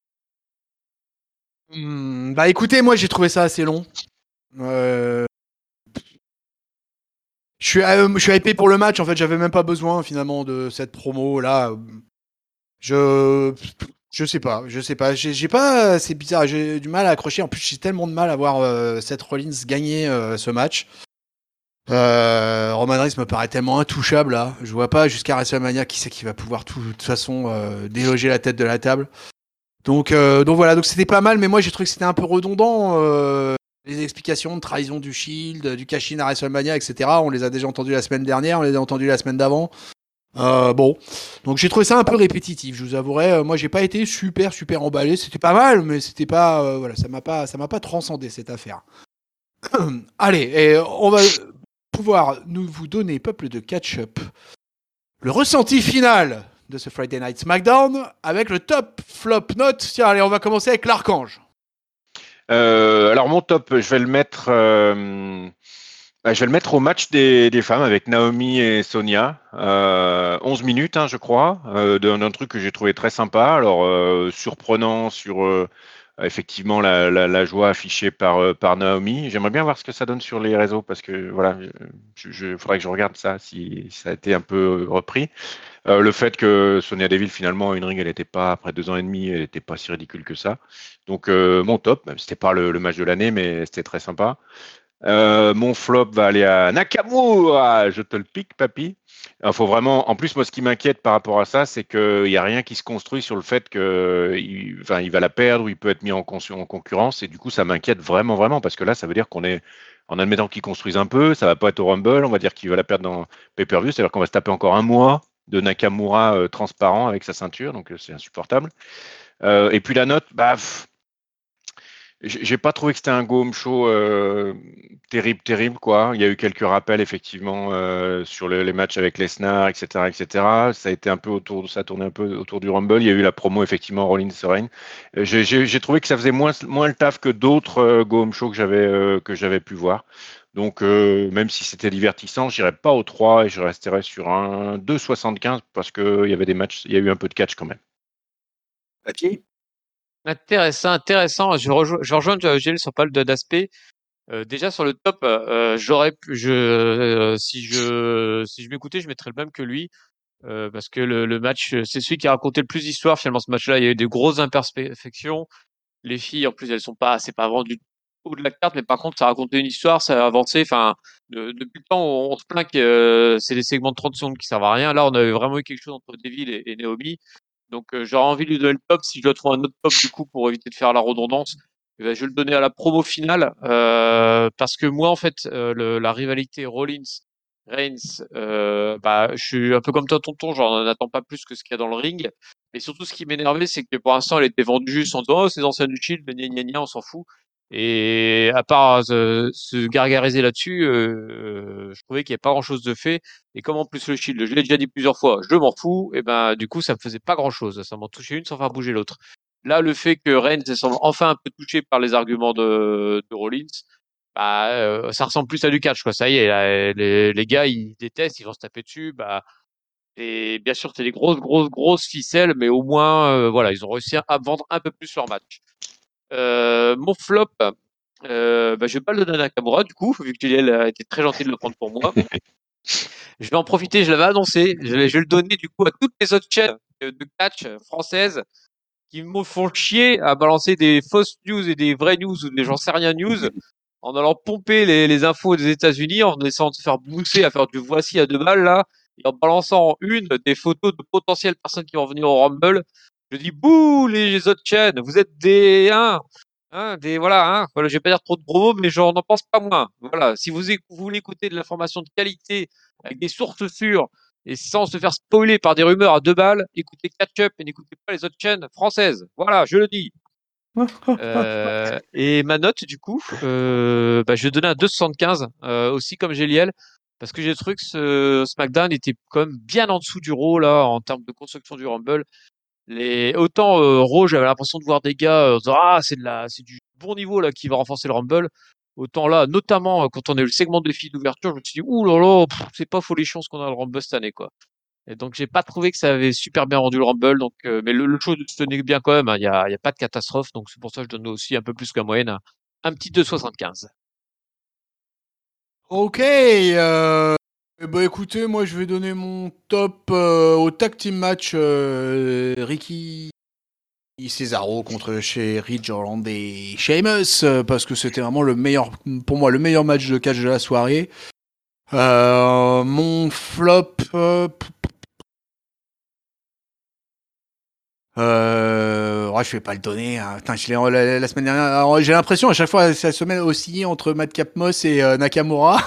Hmm, bah écoutez, moi j'ai trouvé ça assez long. Euh, je suis, euh, je suis hypé pour le match. En fait, j'avais même pas besoin finalement de cette promo là. Je, je sais pas, je sais pas. J'ai, j'ai pas, c'est bizarre. J'ai du mal à accrocher. En plus, j'ai tellement de mal à voir euh, Seth Rollins gagner euh, ce match. Euh, Roman Reigns me paraît tellement intouchable là. Je vois pas jusqu'à WrestleMania qui c'est qui va pouvoir tout, de toute façon euh, déloger la tête de la table. Donc, euh, donc voilà. Donc c'était pas mal, mais moi j'ai trouvé que c'était un peu redondant. Euh, les explications de trahison du Shield, du cash-in à WrestleMania, et cetera. On les a déjà entendus la semaine dernière, on les a entendus la semaine d'avant. Euh, bon, donc j'ai trouvé ça un peu répétitif. Je vous avouerai, euh, moi j'ai pas été super super emballé. C'était pas mal, mais c'était pas, euh, voilà, ça m'a pas, ça m'a pas transcendé cette affaire. Allez, et on va pouvoir nous vous donner, peuple de catch-up, le ressenti final de ce Friday Night SmackDown avec le top flop note. Tiens, allez, on va commencer avec l'Archange. Euh, alors mon top, je vais le mettre, euh, bah, je vais le mettre au match des, des femmes avec Naomi et Sonia. Euh, onze minutes, hein, je crois, euh, d'un, d'un truc que j'ai trouvé très sympa. Alors euh, surprenant sur euh, effectivement la, la, la joie affichée par, euh, par Naomi. J'aimerais bien voir ce que ça donne sur les réseaux parce que voilà, je, je faudrait que je regarde ça si ça a été un peu repris. Euh, le fait que Sonia Deville, finalement, à une ring, elle n'était pas, après deux ans et demi, elle n'était pas si ridicule que ça. Donc, euh, mon top, même si c'était pas le, le match de l'année, mais c'était très sympa. Euh, mon flop va aller à Nakamura. Je te le pique, papy. Il faut vraiment. En plus, moi, ce qui m'inquiète par rapport à ça, c'est qu'il n'y a rien qui se construit sur le fait qu'il enfin, il va la perdre ou il peut être mis en, con- en concurrence. Et du coup, ça m'inquiète vraiment, vraiment, parce que là, ça veut dire qu'on est. En admettant qu'ils construisent un peu, ça va pas être au Rumble, on va dire qu'il va la perdre dans pay-per-view, c'est-à-dire qu'on va se taper encore un mois de Nakamura euh, transparent avec sa ceinture, donc euh, c'est insupportable. Euh, et puis la note, bah, pff, j'ai j'ai pas trouvé que c'était un go-home show euh, terrible, terrible, quoi. Il y a eu quelques rappels, effectivement, euh, sur le- les matchs avec Lesnar, et cetera, et cetera. Ça a été un peu autour, ça a tourné un peu autour du Rumble. Il y a eu la promo, effectivement, Rollins Reigns. Euh, J'ai j'ai- j'ai trouvé que ça faisait moins, moins le taf que d'autres euh, go-home shows que j'avais euh, que j'avais pu voir. Donc, euh, même si c'était divertissant, j'irais pas au trois et je resterais sur un deux soixante-quinze parce qu'il y avait des matchs, il y a eu un peu de catch quand même. Papier. Intéressant, intéressant. Je rejoins, je rejoins euh, Gilles sur pas mal de- d'aspects. Euh, déjà sur le top, euh, j'aurais pu, je, euh, si je, si je m'écoutais, je mettrais le même que lui, euh, parce que le, le match, euh, c'est celui qui a raconté le plus d'histoire. Finalement, ce match-là, il y a eu des grosses imperfections. Les filles, en plus, elles sont pas, c'est pas vendu haut de la carte, mais par contre, ça a raconté une histoire, ça a avancé. Enfin, de- depuis le temps, on, on se plaint que euh, c'est des segments de trente secondes qui servent à rien. Là, on avait vraiment eu quelque chose entre Deville et, et Naomi. Donc, euh, j'aurais envie de lui donner le top. Si je dois trouver un autre top, du coup, pour éviter de faire la redondance, eh ben, je vais le donner à la promo finale. Euh, parce que moi, en fait, euh, le- la rivalité Rollins-Reigns, euh, bah, je suis un peu comme toi, tonton, j'en attends pas plus que ce qu'il y a dans le ring. Et surtout, ce qui m'énervait, c'est que pour l'instant, elle était vendue juste en disant, oh, c'est anciens du Shield, gna gna gna, on s'en fout. Et à part euh, se gargariser là-dessus, euh, je trouvais qu'il n'y avait pas grand-chose de fait. Et comme en plus le Shield, je l'ai déjà dit plusieurs fois, je m'en fous, et ben du coup ça me faisait pas grand-chose. Ça m'en touchait une sans faire bouger l'autre. Là, le fait que Reigns semble enfin un peu touché par les arguments de, de Rollins, bah euh, ça ressemble plus à du catch, quoi. Ça y est, là, les, les gars ils détestent, ils vont se taper dessus. Bah et bien sûr c'est des grosses grosses grosses ficelles, mais au moins euh, voilà ils ont réussi à vendre un peu plus leur match. Euh, mon flop, euh, bah, je vais pas le donner à Nakamura du coup, vu que Juliel a été très gentil de le prendre pour moi. Je vais en profiter, je l'avais annoncé. Je vais, je vais le donner du coup à toutes les autres chaînes de catch françaises qui me font chier à balancer des fausses news et des vraies news ou des j'en sais rien news en allant pomper les, les infos des États-Unis, en essayant de se faire bousser à faire du voici à deux balles là, et en balançant en une des photos de potentielles personnes qui vont venir au Rumble. Je dis bouh les autres chaînes, vous êtes des hein, hein des voilà hein. Voilà, je vais pas dire trop de gros mots, mais j'en n'en pense pas moins. Voilà, si vous, éc- vous voulez écouter de l'information de qualité avec des sources sûres et sans se faire spoiler par des rumeurs à deux balles, écoutez Catch Up et n'écoutez pas les autres chaînes françaises. Voilà, je le dis. Euh, et ma note, du coup, euh, bah, je vais donner un deux soixante-quinze, euh, aussi comme Géliel, parce que j'ai trouvé que ce SmackDown était quand même bien en dessous du Raw, là, en termes de construction du Rumble. Les, autant, euh, Raw, j'avais l'impression de voir des gars, euh, dire, ah, c'est de la, c'est du bon niveau, là, qui va renforcer le Rumble. Autant là, notamment, euh, quand on a eu le segment de défi d'ouverture, je me suis dit, ouh là là, pff, c'est pas folichon ce qu'on a dans le Rumble cette année, quoi. Et donc j'ai pas trouvé que ça avait super bien rendu le Rumble, donc euh, mais le, le show se tenait bien quand même, hein. Il y a, il y a pas de catastrophe, donc c'est pour ça que je donne aussi un peu plus que la moyenne, un, un petit deux soixante-quinze. Ok. Euh... eh ben, écoutez, moi je vais donner mon top euh, au tag team match euh, Ricky Cesaro contre chez Ridge Holland et Sheamus euh, parce que c'était vraiment le meilleur, pour moi, le meilleur match de catch de la soirée. Euh, mon flop. Euh, euh, ouais, je vais pas le donner. Hein. Putain, je l'ai la, la semaine dernière. Alors, j'ai l'impression à chaque fois cette semaine oscillé entre Madcap Moss et euh, Nakamura.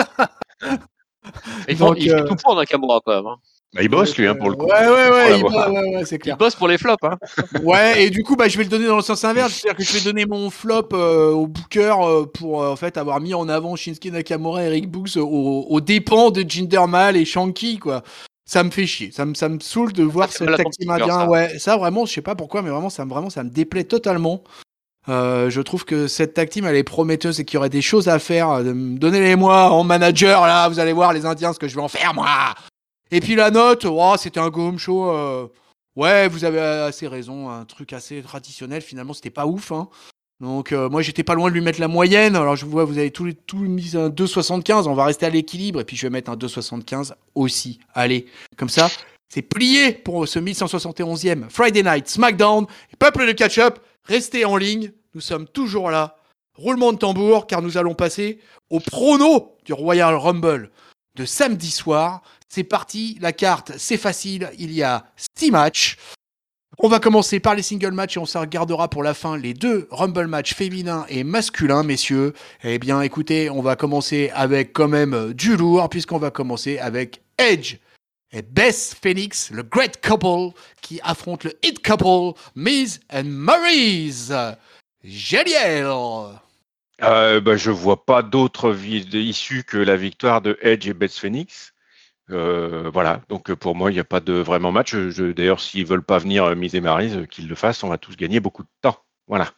Ils font, Donc, il fait euh, tout pour Nakamura quand même, hein. Bah, il bosse donc lui, hein, euh, pour le coup. ouais, ouais, C'est pour ouais, il, bo- l'avoir. ouais, ouais, c'est Il clair. bosse pour les flops, hein. Ouais, et du coup, bah, je vais le donner dans le sens inverse, c'est-à-dire que je vais donner mon flop euh, au Booker euh, pour euh, en fait avoir mis en avant Shinsuke Nakamura et Eric Books aux, aux dépens de Jinder Mahal et Shanky, quoi. Ça me fait chier, ça me, ça me saoule de Ça voir fait mal cette à ton tag petit team cœur, indien. ça. Ouais, ça vraiment, je sais pas pourquoi, mais vraiment, ça me, vraiment, ça me déplaît totalement. Euh, je trouve que cette tag team, elle est prometteuse et qu'il y aurait des choses à faire. Euh, Donnez-les-moi en manager, là, vous allez voir les Indiens ce que je vais en faire, moi. Et puis la note, oh, c'était un go-home show. Euh... Ouais, vous avez assez raison, un truc assez traditionnel. Finalement, c'était pas ouf. Hein. Donc, euh, moi, j'étais pas loin de lui mettre la moyenne. Alors, je vois, vous avez tout, tout mis un deux soixante-quinze. On va rester à l'équilibre. Et puis, je vais mettre un deux soixante-quinze aussi. Allez, comme ça, c'est plié pour ce mille cent soixante et onzième Friday Night SmackDown. Et peuple de catch-up, restez en ligne. Nous sommes toujours là. Roulement de tambour, car nous allons passer au prono du Royal Rumble de samedi soir. C'est parti, la carte, c'est facile, il y a six matchs. On va commencer par les single matchs et on se regardera pour la fin les deux Rumble matchs féminins et masculins, messieurs. Eh bien, écoutez, on va commencer avec quand même du lourd, puisqu'on va commencer avec Edge et Beth Phoenix, le Great Couple, qui affronte le Hit Couple, Miz and Maryse. Génial. Euh, bah, je vois pas d'autre vi- issue que la victoire de Edge et Beth Phoenix. Euh, voilà, donc pour moi, il n'y a pas de vraiment match. Je, d'ailleurs, s'ils veulent pas venir euh, Miz et Maryse, euh, qu'ils le fassent, on va tous gagner beaucoup de temps. Voilà.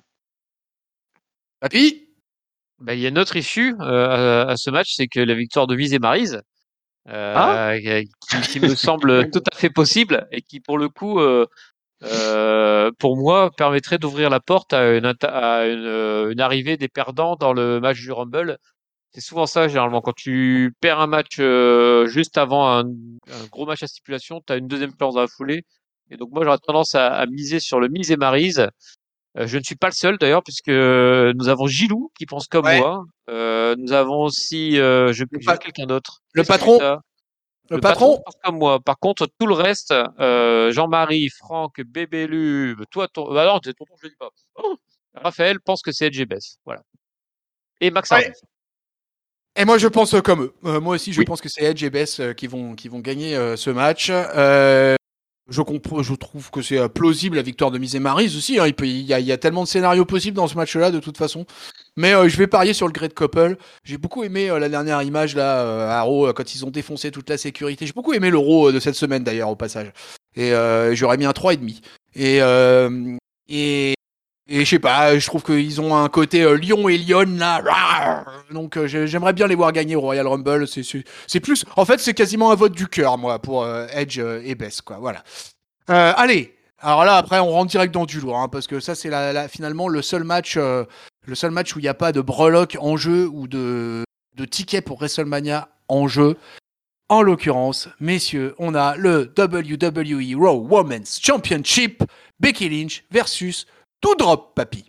Papy. Bah, il y a une autre issue euh, à, à ce match, c'est que la victoire de Miz et Maryse, Ah, euh, qui, qui me semble tout à fait possible et qui, pour le coup, euh, euh, pour moi, permettrait d'ouvrir la porte à une, atta- à une, euh, une arrivée des perdants dans le match du Rumble. C'est souvent ça, généralement. Quand tu perds un match euh, juste avant un, un gros match à stipulation, tu as une deuxième chance dans la foulée. Et donc, moi, j'aurais tendance à, à miser sur le Miz et Maryse. Euh, je ne suis pas le seul, d'ailleurs, puisque nous avons Gilou qui pense comme Ouais. moi. Euh, nous avons aussi, euh, je- Le, j'ai vu pa- quelqu'un d'autre. le Est-ce que j'ai vu patron. ça? Le Le patron patron. pense comme moi. Par contre, tout le reste, euh, Jean-Marie, Franck, Bébélu, toi, ton, bah non, t'es tonton, je le dis pas. Oh, Raphaël pense que c'est L G B S. Voilà. Et Max Ouais. Hardy. Et moi, je pense euh, comme eux. Euh, moi aussi, je oui. pense que c'est Edge et Bess euh, qui vont qui vont gagner euh, ce match. Euh, je comprends, je trouve que c'est euh, plausible la victoire de Miz et Maryse aussi. Hein. Il peut, il y a, il y a tellement de scénarios possibles dans ce match-là de toute façon. Mais euh, je vais parier sur le Great Couple. J'ai beaucoup aimé euh, la dernière image là euh, à Raw euh, quand ils ont défoncé toute la sécurité. J'ai beaucoup aimé le Raw euh, de cette semaine d'ailleurs au passage. Et euh, j'aurais mis un trois virgule cinq. Et euh, et et je sais pas, je trouve qu'ils ont un côté euh, lion et lionne là. Donc euh, j'aimerais bien les voir gagner au Royal Rumble. C'est, c'est, c'est plus, en fait, c'est quasiment un vote du cœur moi pour euh, Edge euh, et Bess quoi. Voilà. Euh, allez. Alors là, après, on rentre direct dans du lourd, hein, parce que ça, c'est la, la- finalement le seul match, euh, le seul match où il n'y a pas de breloque en jeu ou de, de ticket pour WrestleMania en jeu. En l'occurrence, messieurs, on a le W W E Raw Women's Championship, Becky Lynch versus Doudrop, papy.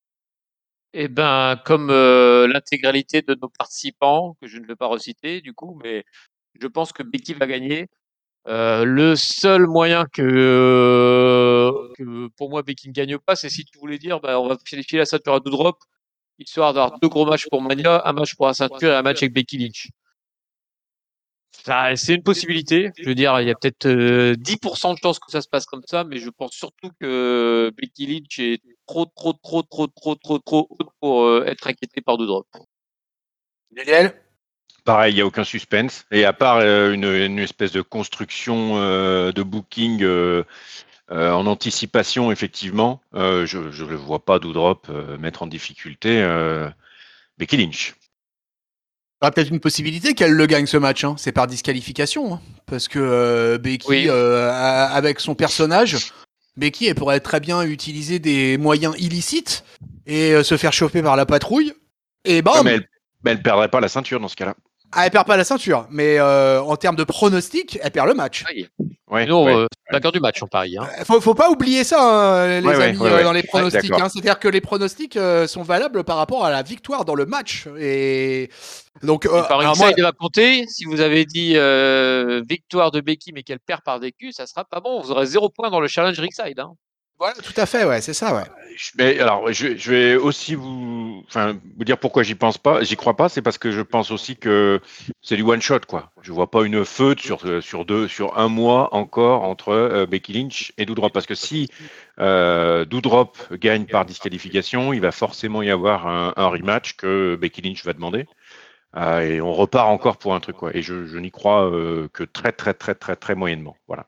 Eh ben, comme euh, l'intégralité de nos participants, que je ne vais pas reciter du coup, mais je pense que Becky va gagner. Euh, le seul moyen que, euh, que pour moi Becky ne gagne pas, c'est si tu voulais dire, bah, on va filer la ceinture à Doudrop, histoire d'avoir deux gros matchs pour Mania, un match pour la ceinture et un match avec Becky Lynch. Ça, c'est une possibilité. Je veux dire, il y a peut-être euh, dix pour cent de chances que ça se passe comme ça, mais je pense surtout que Becky Lynch est trop, trop, trop, trop, trop, trop, trop haute pour euh, être inquiétée par Doudrop. Daniel. Pareil, il n'y a aucun suspense. Et à part euh, une, une espèce de construction euh, de booking euh, euh, en anticipation, effectivement, euh, je ne le vois pas Doudrop euh, mettre en difficulté euh, Becky Lynch. Il y aura peut-être une possibilité qu'elle le gagne ce match. Hein. C'est par disqualification. Hein. Parce que euh, Becky, Oui, euh, a- avec son personnage, Becky, elle pourrait très bien utiliser des moyens illicites et euh, se faire choper par la patrouille. Et Ouais, mais bam. elle ne perdrait pas la ceinture dans ce cas-là. Ah, elle perd pas la ceinture, mais euh, en termes de pronostic, elle perd le match. oui. Ouais, Sinon, ouais, euh, ouais, vainqueur du match en Paris. Hein. Euh, Faut, faut pas oublier ça, hein, ouais, les ouais, amis, ouais, euh, ouais. dans les Ouais, pronostics. d'accord. Hein. C'est-à-dire que les pronostics euh, sont valables par rapport à la victoire dans le match. Et donc, euh, Et par alors moi, Ringside va compter. Si vous avez dit euh, victoire de Becky mais qu'elle perd par D Q, ça sera pas bon. Vous aurez zéro point dans le challenge Ringside. Hein. voilà, tout à fait, ouais, c'est ça, ouais. Je- Mais alors, je, je vais aussi vous, enfin, vous dire pourquoi j'y pense pas, j'y crois pas, c'est parce que je pense aussi que c'est du one shot, quoi. Je vois pas une feud sur sur deux, sur un mois encore entre euh, Becky Lynch et Doudrop, parce que si euh, Doudrop gagne par disqualification, il va forcément y avoir un, un rematch que Becky Lynch va demander, Euh, et on repart encore pour un truc, quoi. Et je, je n'y crois euh, que très très très très très moyennement, voilà.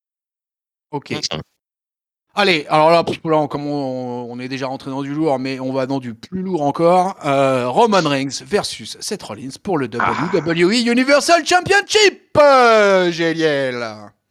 Ok. Allez, alors là, pff, là on, comme on, on est déjà rentré dans du lourd, mais on va dans du plus lourd encore. Euh, Roman Reigns versus Seth Rollins pour le W W E Universal Championship, euh, Géliel.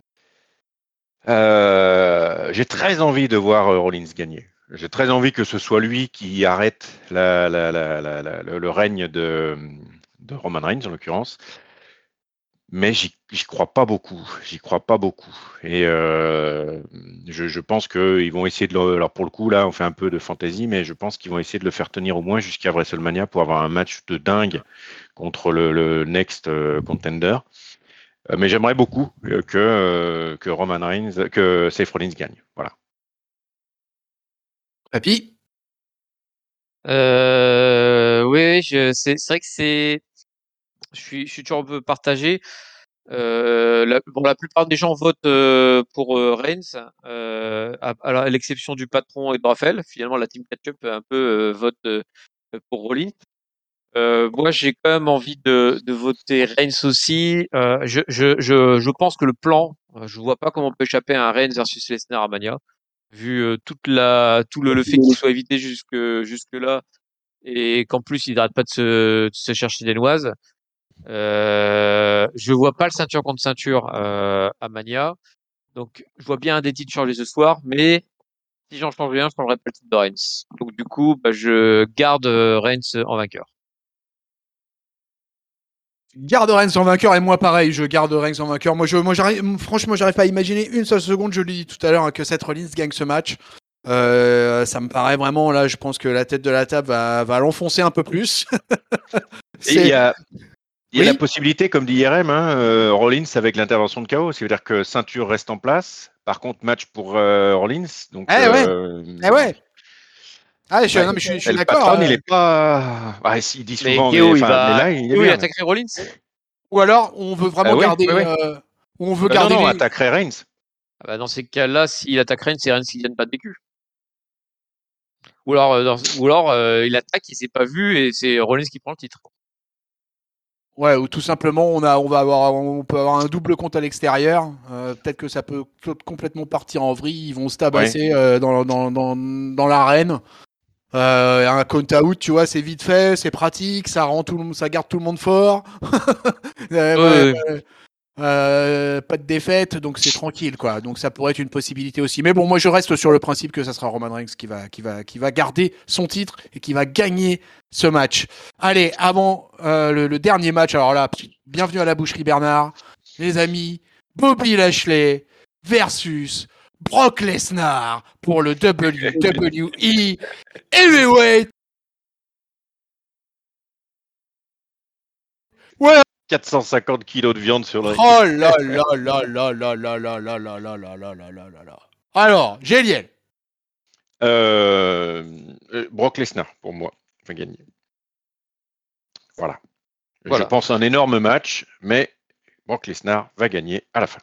Euh, j'ai très envie de voir euh, Rollins gagner. J'ai très envie que ce soit lui qui arrête la, la, la, la, la- le, le règne de, de Roman Reigns, en l'occurrence. Mais j'y j'y crois pas beaucoup. J'y crois pas beaucoup. Et euh, je, je pense qu'ils vont essayer de le. Alors pour le coup, là, on fait un peu de fantasy, mais je pense qu'ils vont essayer de le faire tenir au moins jusqu'à WrestleMania pour avoir un match de dingue contre le, le next euh, contender. Euh, mais j'aimerais beaucoup euh, que, euh, que Roman Reigns, que Seth Rollins gagne. Voilà. Papy. Euh, oui, oui, je, c'est, c'est vrai que c'est, je suis, je suis toujours un peu partagé. Euh, la, bon, la plupart des gens votent euh, pour euh, Reigns, euh, à, à la- à l'exception du patron et de Raphaël. Finalement, la team catch-up un peu euh, vote euh, pour Rollins. Euh, moi, j'ai quand même envie de, de voter Reigns aussi. Euh, je, je, je, je pense que le plan, euh, je vois pas comment on peut échapper à un Reigns versus Lesnar à Mania, vu euh, toute la, tout le, le fait qu'il soit évité jusque jusque là et qu'en plus il n'arrête pas de se, de se chercher des noises. Euh, je vois pas le ceinture contre ceinture euh, à Mania, donc je vois bien un des titres changer ce soir, mais si j'en change rien, je changerai pas le titre de Reigns. Donc du coup, bah, je garde euh, Reigns en vainqueur. Garde Reigns en vainqueur et moi pareil, je garde Reigns en vainqueur. Moi, je, moi j'arrive, franchement, j'arrive pas à imaginer une seule seconde, je l'ai dit tout à l'heure, hein, que Seth Rollins gagne ce match. Euh, ça me paraît vraiment, là, je pense que la tête de la table va, va l'enfoncer un peu plus. Et il y a, il y a Oui. la possibilité, comme dit I R M, hein, euh, Rollins avec l'intervention de K O, c'est-à-dire que ceinture reste en place. Par contre, match pour euh, Rollins. Donc, Eh ouais, euh, eh ouais. Ah, je, ouais. non, mais je, je suis Et le d'accord. patron, il euh. est pas. Ouais, il dit Mais souvent, mais, K O, il enfin, mais va, là, il est K O, il bien. attaquerait Rollins. Ou alors, on veut Ah vraiment oui, garder, oui, oui. euh, on veut Euh, non, garder non, les. attaquerait Reigns. Ah bah, dans ces cas-là, s'il attaque Reigns, c'est Reigns qui gagne pas de B Q. Ou alors, euh, dans- ou alors euh, il attaque, il s'est pas vu et c'est Rollins qui prend le titre. Ouais, ou tout simplement, on a, on va avoir, on peut avoir un double compte à l'extérieur. Euh, peut-être que ça peut complètement partir en vrille. Ils vont se Ouais. tabasser euh, dans, dans, dans, dans l'arène. Euh, un count out, tu vois, c'est vite fait, c'est pratique, ça rend tout le monde, ça garde tout le monde fort. Euh, ouais, Ouais, ouais. ouais. Euh, pas de défaite, donc c'est tranquille, quoi. Donc ça pourrait être une possibilité aussi. Mais bon, moi je reste sur le principe que ça sera Roman Reigns qui va, qui va, qui va garder son titre et qui va gagner ce match. Allez, avant euh, le, le dernier match, alors là, bienvenue à la boucherie Bernard, les amis. Bobby Lashley versus Brock Lesnar pour le W W E Heavyweight. Ouais. quatre cent cinquante kilos de viande sur le ring. Oh là là là là là là là là là là là là là là là là. Alors, Géliel. Euh, euh, Brock Lesnar, pour moi, va gagner. Voilà. Voilà. Je pense un énorme match, mais Brock Lesnar va gagner à la fin.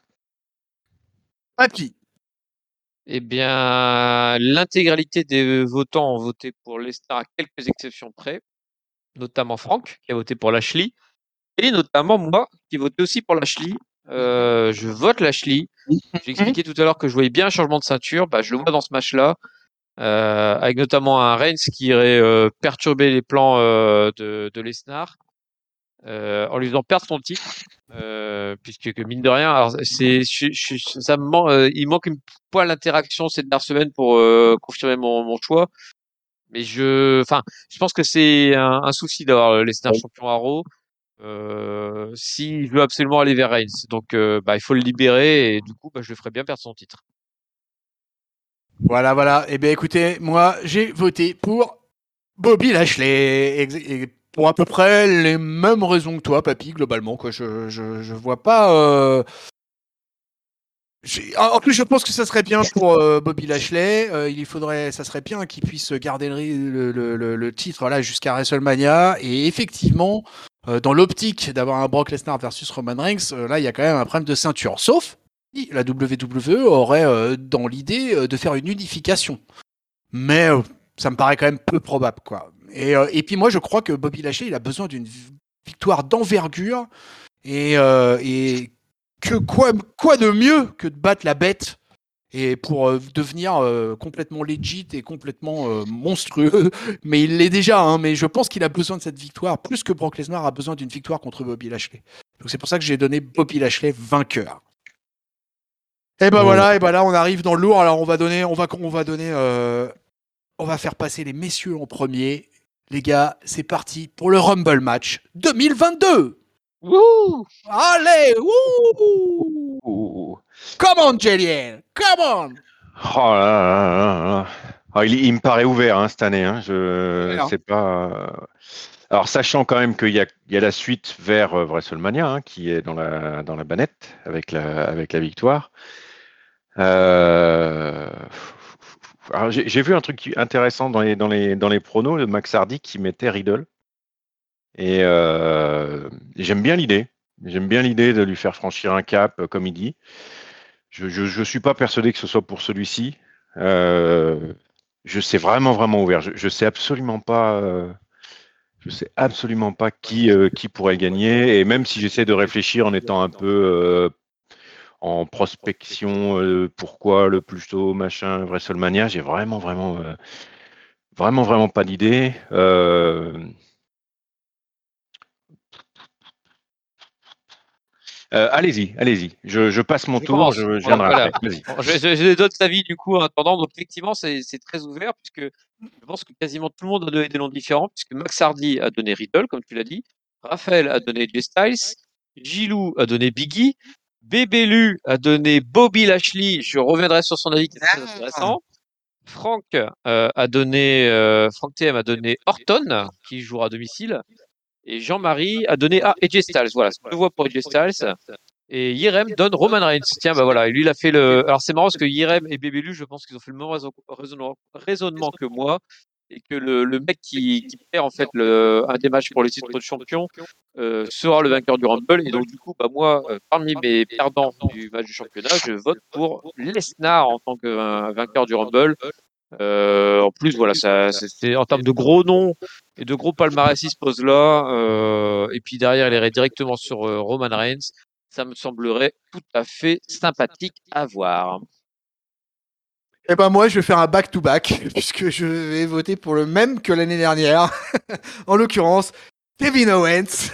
Papy. Eh bien, l'intégralité des votants ont voté pour Lesnar à quelques exceptions près, notamment Franck, qui a voté pour Lashley, et notamment moi, qui ai voté aussi pour Lashley. Euh, je vote Lashley. J'ai expliqué tout à l'heure que je voyais bien un changement de ceinture. Bah, je le vois dans ce match-là, euh, avec notamment un Reigns qui irait euh, perturber les plans euh, de, de Lesnar, euh, en lui faisant perdre son titre. Euh, puisque que mine de rien, alors c'est, je, je, ça me man- euh, il manque une poil d'interaction cette dernière semaine pour euh, confirmer mon, mon choix. Mais je, enfin, je pense que c'est un, un souci d'avoir Lesnar champion à Raw. Euh, s'il veut absolument aller vers Reigns, donc euh, bah, il faut le libérer et du coup, bah, je le ferai bien perdre son titre. Voilà, voilà. Eh bien, écoutez, moi, j'ai voté pour Bobby Lashley. Ex- et pour à peu près les mêmes raisons que toi, papy, globalement. Quoi. Je, je, je vois pas. euh, j'ai- En en plus, je pense que ça serait bien pour euh, Bobby Lashley. Euh, il faudrait, ça serait bien qu'il puisse garder le, ri- le, le- le- le titre là jusqu'à WrestleMania. Et effectivement, euh, dans l'optique d'avoir un Brock Lesnar versus Roman Reigns, euh, là, il y a quand même un problème de ceinture. Sauf si la W W E aurait euh, dans l'idée euh, de faire une unification. Mais euh, ça me paraît quand même peu probable, quoi. Et, euh, et puis moi, je crois que Bobby Lashley, il a besoin d'une victoire d'envergure. Et, euh, et que quoi, quoi de mieux que de battre la bête et pour euh, devenir euh, complètement legit et complètement euh, monstrueux. Mais il l'est déjà, hein, mais je pense qu'il a besoin de cette victoire, plus que Brock Lesnar a besoin d'une victoire contre Bobby Lashley. Donc c'est pour ça que j'ai donné Bobby Lashley vainqueur. Et ben Oh. voilà, et ben là on arrive dans le lourd. Alors on va donner, on va, on va donner, euh, on va faire passer les messieurs en premier. Les gars, c'est parti pour le Rumble match deux mille vingt-deux. Wouh! Allez, wouh! Ouh. Come on, Jelliel, come on! Oh là là là là. Ah, il, il me paraît ouvert hein, cette année. Hein. Je Ouais, hein. sais pas. Alors, sachant quand même qu'il y a, il y a la suite vers euh, WrestleMania hein, qui est dans la, dans la banette avec la, avec la victoire. Euh... Alors, j'ai, j'ai vu un truc intéressant dans les, dans les, dans les pronos de Max Hardy qui mettait Riddle. Et euh, j'aime bien l'idée. J'aime bien l'idée de lui faire franchir un cap, euh, comme il dit. Je je, je suis pas persuadé que ce soit pour celui-ci. Euh, je sais vraiment vraiment ouvert. Je, je sais absolument pas. euh, je sais absolument pas qui euh, qui pourrait gagner. Et même si j'essaie de réfléchir en étant un peu euh, en prospection, euh, pourquoi le plus tôt, machin, WrestleMania, j'ai vraiment vraiment euh, vraiment vraiment pas d'idée. Euh, euh, allez-y, allez-y. Je, je passe mon Je tour. commence. Je, je Voilà. viendrai voilà. après. Vas-y. Bon, j'ai j'ai- j'ai d'autres avis du coup en attendant. Donc effectivement, c'est c'est très ouvert puisque je pense que quasiment tout le monde a donné des noms différents puisque Max Hardy a donné Riddle, comme tu l'as dit. Raphaël a donné Jay Styles. Gilou a donné Biggie. Bébélu a donné Bobby Lashley. Je reviendrai sur son avis qui est très Ah. intéressant. Franck euh, a donné euh, Franck T M a donné Orton qui jouera à domicile. Et Jean-Marie a donné ah, A J Styles. Voilà, deux voix pour A J Styles. Et Yerem donne Roman Reigns. Tiens, bah voilà, et lui, il a fait le. Alors, c'est marrant parce que Yerem et Bébélu, je pense qu'ils ont fait le même raison- raisonnement, raisonnement que moi. Et que le, le mec qui, qui perd, en fait, le, un des matchs pour le titre de champion euh, sera le vainqueur du Rumble. Et donc, du coup, bah, moi, euh, parmi mes perdants du match du championnat, je vote pour Lesnar en tant que euh, vainqueur du Rumble. Euh, en plus, voilà, ça, c'est c'est- en termes de gros noms et de gros palmarès, il se pose là. Euh, et puis derrière, il irait directement sur euh, Roman Reigns. Ça me semblerait tout à fait sympathique à voir. Eh ben moi, je vais faire un back-to-back, puisque je vais voter pour le même que l'année dernière. En l'occurrence, Kevin Owens.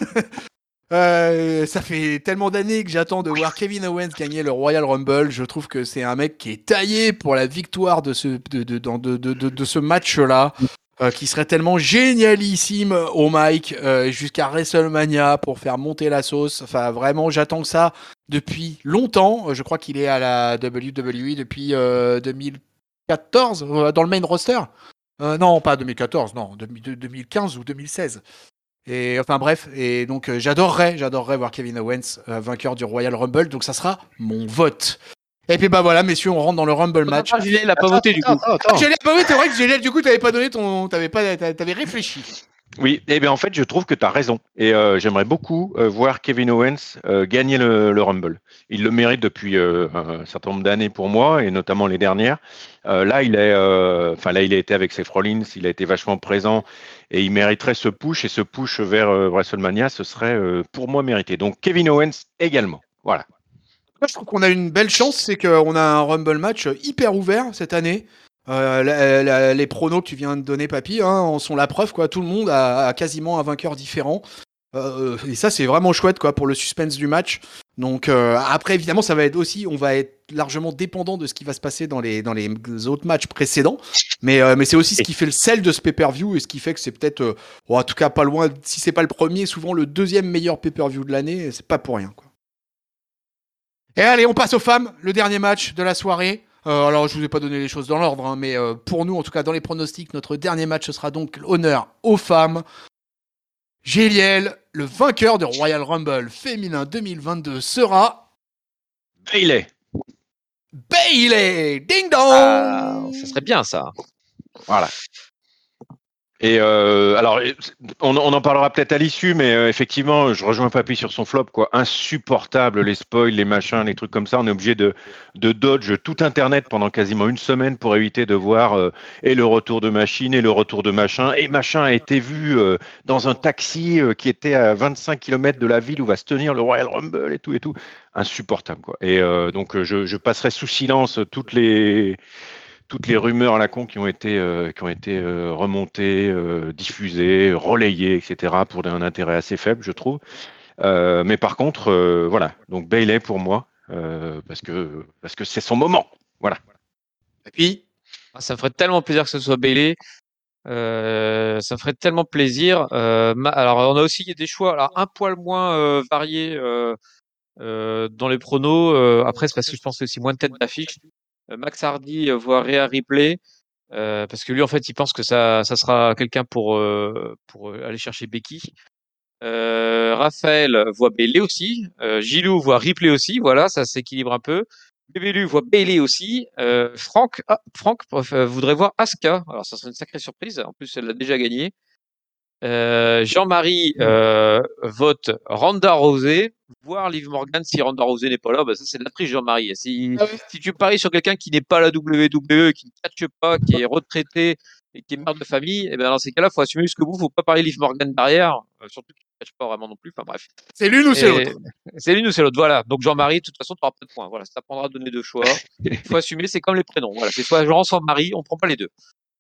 Euh, ça fait tellement d'années que j'attends de voir Kevin Owens gagner le Royal Rumble. Je trouve que c'est un mec qui est taillé pour la victoire de ce, de, de, dans- de, de, de, de ce match-là, euh, qui serait tellement génialissime au mic euh, jusqu'à WrestleMania pour faire monter la sauce. Enfin, vraiment, j'attends que ça depuis longtemps. Je crois qu'il est à la W W E depuis euh, deux mille quatorze, euh, dans le main roster. Euh, non, pas deux mille quatorze, non, deux mille deux mille quinze ou deux mille seize. Et enfin bref, et donc euh, j'adorerais, j'adorerais voir Kevin Owens euh, vainqueur du Royal Rumble, donc ça sera mon vote. Et puis bah voilà, messieurs, on rentre dans le Rumble Non, match. non, Julien, il n'a pas Attends, voté du attends, coup. attends, attends. J'ai bah oui, c'est vrai que j'ai du coup t'avais pas donné ton, t'avais pas, t'avais réfléchi. Oui, eh bien en fait, je trouve que tu as raison. Et euh, j'aimerais beaucoup euh, voir Kevin Owens euh, gagner le, le Rumble. Il le mérite depuis euh, un certain nombre d'années pour moi, et notamment les dernières. Euh, là, il est, euh, enfin là, il a été avec Seth Rollins, il a été vachement présent, et il mériterait ce push, et ce push vers euh, WrestleMania, ce serait euh, pour moi mérité. Donc Kevin Owens également. Voilà. Moi, je trouve qu'on a une belle chance, c'est qu'on a un Rumble match hyper ouvert cette année. Euh, la- la- les pronos que tu viens de donner, Papy, hein, en sont la preuve, quoi. Tout le monde a, a quasiment un vainqueur différent. Euh, et ça, c'est vraiment chouette, quoi, pour le suspense du match. Donc, euh, après, évidemment, ça va être aussi, on va être largement dépendant de ce qui va se passer dans les, dans les autres matchs précédents. Mais, euh, mais c'est aussi ce Et, qui fait le sel de ce pay-per-view et ce qui fait que c'est peut-être, euh, bon, en tout cas, pas loin, si c'est pas le premier, souvent le deuxième meilleur pay-per-view de l'année. C'est pas pour rien, quoi. Et allez, on passe aux femmes, le dernier match de la soirée. Euh, alors, je vous ai pas donné les choses dans l'ordre, hein, mais euh, pour nous, en tout cas, dans les pronostics, notre dernier match, ce sera donc l'honneur aux femmes. Géliel, le vainqueur de Royal Rumble féminin deux mille vingt-deux sera Bayley. Bayley. Ding Ah, ça dong. serait bien ça. Voilà. Et euh, alors, on, on en parlera peut-être à l'issue, mais euh, effectivement, je rejoins Papy sur son flop, quoi. Insupportable, les spoils, les machins, les trucs comme ça. On est obligé de, de dodge tout Internet pendant quasiment une semaine pour éviter de voir euh, et le retour de machine et le retour de machin. Et machin a été vu euh, dans un taxi euh, qui était à vingt-cinq kilomètres de la ville où va se tenir le Royal Rumble et tout et tout. Insupportable, quoi. Et euh, donc, je, je passerai sous silence toutes les toutes les rumeurs à la con qui ont été, euh, qui ont été euh, remontées, euh, diffusées, relayées, et cetera, pour un intérêt assez faible, je trouve. Euh, mais par contre, euh, voilà. Donc Bayley pour moi, euh, parce que parce que c'est son moment. Voilà. Et puis, Ah, ça me ferait tellement plaisir que ce soit Bailey. Euh, ça me ferait tellement plaisir. Euh, ma- alors, on a aussi des choix, alors un poil moins euh, variés euh, euh, dans les pronos. Euh, après, c'est parce que je pense que c'est aussi moins de têtes d'affiche. Euh, Max Hardy euh, voit Rhea Ripley. Euh, parce que lui, en fait, il pense que ça, ça sera quelqu'un pour, euh, pour euh, aller chercher Becky. Euh, Raphaël voit Bailey aussi. Euh, Gilou voit Ripley aussi. Voilà, ça s'équilibre un peu. Bébélu voit Bailey aussi. Euh, Franck, ah, Franck euh, voudrait voir Asuka. Alors, ça serait une sacrée surprise. En plus, elle l'a déjà gagné. Euh, Jean-Marie euh, vote Ronda Rousey, voire Liv Morgan si Ronda Rousey n'est pas là. Bah ça, c'est de la triche, Jean-Marie. Si, Ah ouais. si tu paries sur quelqu'un qui n'est pas à la W W E, qui ne catche pas, qui est retraité et qui est mère de famille, et ben dans ces cas-là, il faut assumer jusqu'au bout. Il ne faut pas parier Liv Morgan derrière, euh, surtout qu'il ne catche pas vraiment non plus. Enfin bref. C'est l'une ou c'est Et l'autre. c'est l'une ou c'est l'autre. Voilà. Donc Jean-Marie, de toute façon, tu n'auras pas de points. Voilà, ça t'apprendra à donner deux choix. Il faut assumer, c'est comme les prénoms. Voilà, c'est soit Jean, soit Marie, on prend pas les deux.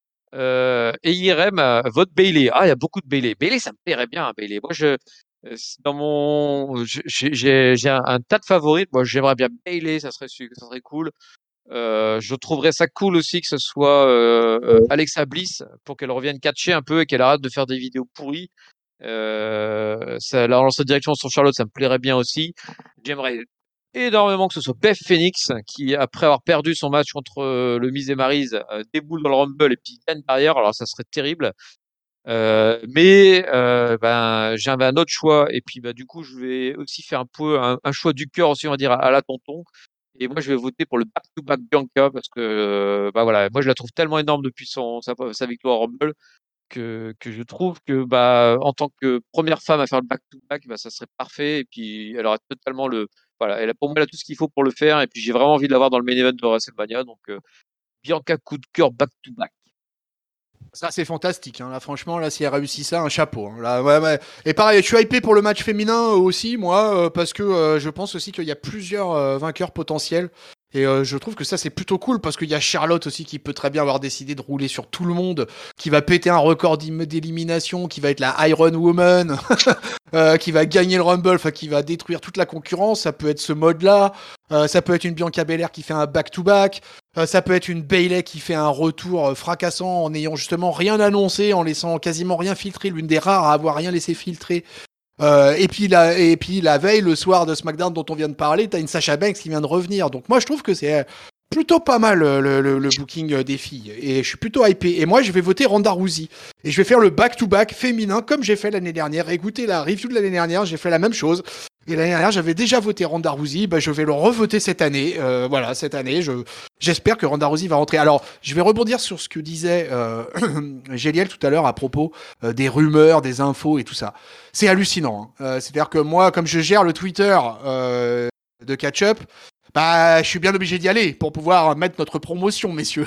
Euh, et I R M euh, vote Bailey. Ah, il y a beaucoup de Bailey. Bailey, ça me plairait bien, hein, Bailey. Moi, je, euh, dans mon, je- j'ai, j'ai j'ai un, un tas de favorites. Moi, j'aimerais bien Bailey, ça serait, su- ça serait cool. Euh, je trouverais ça cool aussi que ce soit euh, euh, Alexa Bliss pour qu'elle revienne catcher un peu et qu'elle arrête de faire des vidéos pourries. Euh, ça, la relancer directement sur Charlotte, ça me plairait bien aussi. J'aimerais énormément que ce soit Beth Phoenix qui, après avoir perdu son match contre euh, le Miz et Maryse, euh, déboule dans le Rumble et puis gagne derrière. Alors ça serait terrible. Euh, mais euh, ben j'avais un autre choix et puis bah du coup je vais aussi faire un peu un, un choix du cœur aussi on va dire à, à la tonton. Et moi je vais voter pour le back-to-back Bianca parce que euh, bah voilà moi je la trouve tellement énorme depuis son sa, sa victoire au Rumble que, que je trouve que bah en tant que première femme à faire le back-to-back, bah, ça serait parfait. Et puis elle aurait totalement le voilà, elle a pour moi elle a tout ce qu'il faut pour le faire. Et puis j'ai vraiment envie de l'avoir dans le main event de WrestleMania. Donc euh, Bianca coup de cœur back-to-back. Ça, c'est fantastique. Hein. Là, franchement, là, si elle réussit ça, un chapeau. Hein. Là, ouais, ouais. Et pareil, je suis hypé pour le match féminin euh, aussi, moi, euh, parce que euh, je pense aussi qu'il y a plusieurs euh, vainqueurs potentiels. Et euh, je trouve que ça, c'est plutôt cool parce qu'il y a Charlotte aussi qui peut très bien avoir décidé de rouler sur tout le monde, qui va péter un record d'im- d'élimination, qui va être la Iron Woman, euh, qui va gagner le Rumble, enfin, qui va détruire toute la concurrence. Ça peut être ce mode-là. Euh, ça peut être une Bianca Belair qui fait un back-to-back. Euh, ça peut être une Bayley qui fait un retour euh, fracassant en n'ayant justement rien annoncé, en laissant quasiment rien filtrer, l'une des rares à avoir rien laissé filtrer. Euh, et, puis la, et puis la veille, le soir de SmackDown dont on vient de parler, t'as une Sasha Banks qui vient de revenir. Donc moi je trouve que c'est plutôt pas mal le, le, le booking des filles. Et je suis plutôt hypé. Et moi je vais voter Ronda Rousey. Et je vais faire le back-to-back féminin comme j'ai fait l'année dernière. Écoutez la review de l'année dernière, j'ai fait la même chose. Et l'année dernière, j'avais déjà voté Ronda Rousey. Bah, je vais le revoter cette année. Euh, voilà, cette année, je, j'espère que Ronda Rousey va rentrer. Alors, je vais rebondir sur ce que disait euh, Géliel tout à l'heure à propos euh, des rumeurs, des infos et tout ça. C'est hallucinant. Hein. Euh, c'est-à-dire que moi, comme je gère le Twitter euh, de Catch-Up, bah, je suis bien obligé d'y aller pour pouvoir mettre notre promotion, messieurs.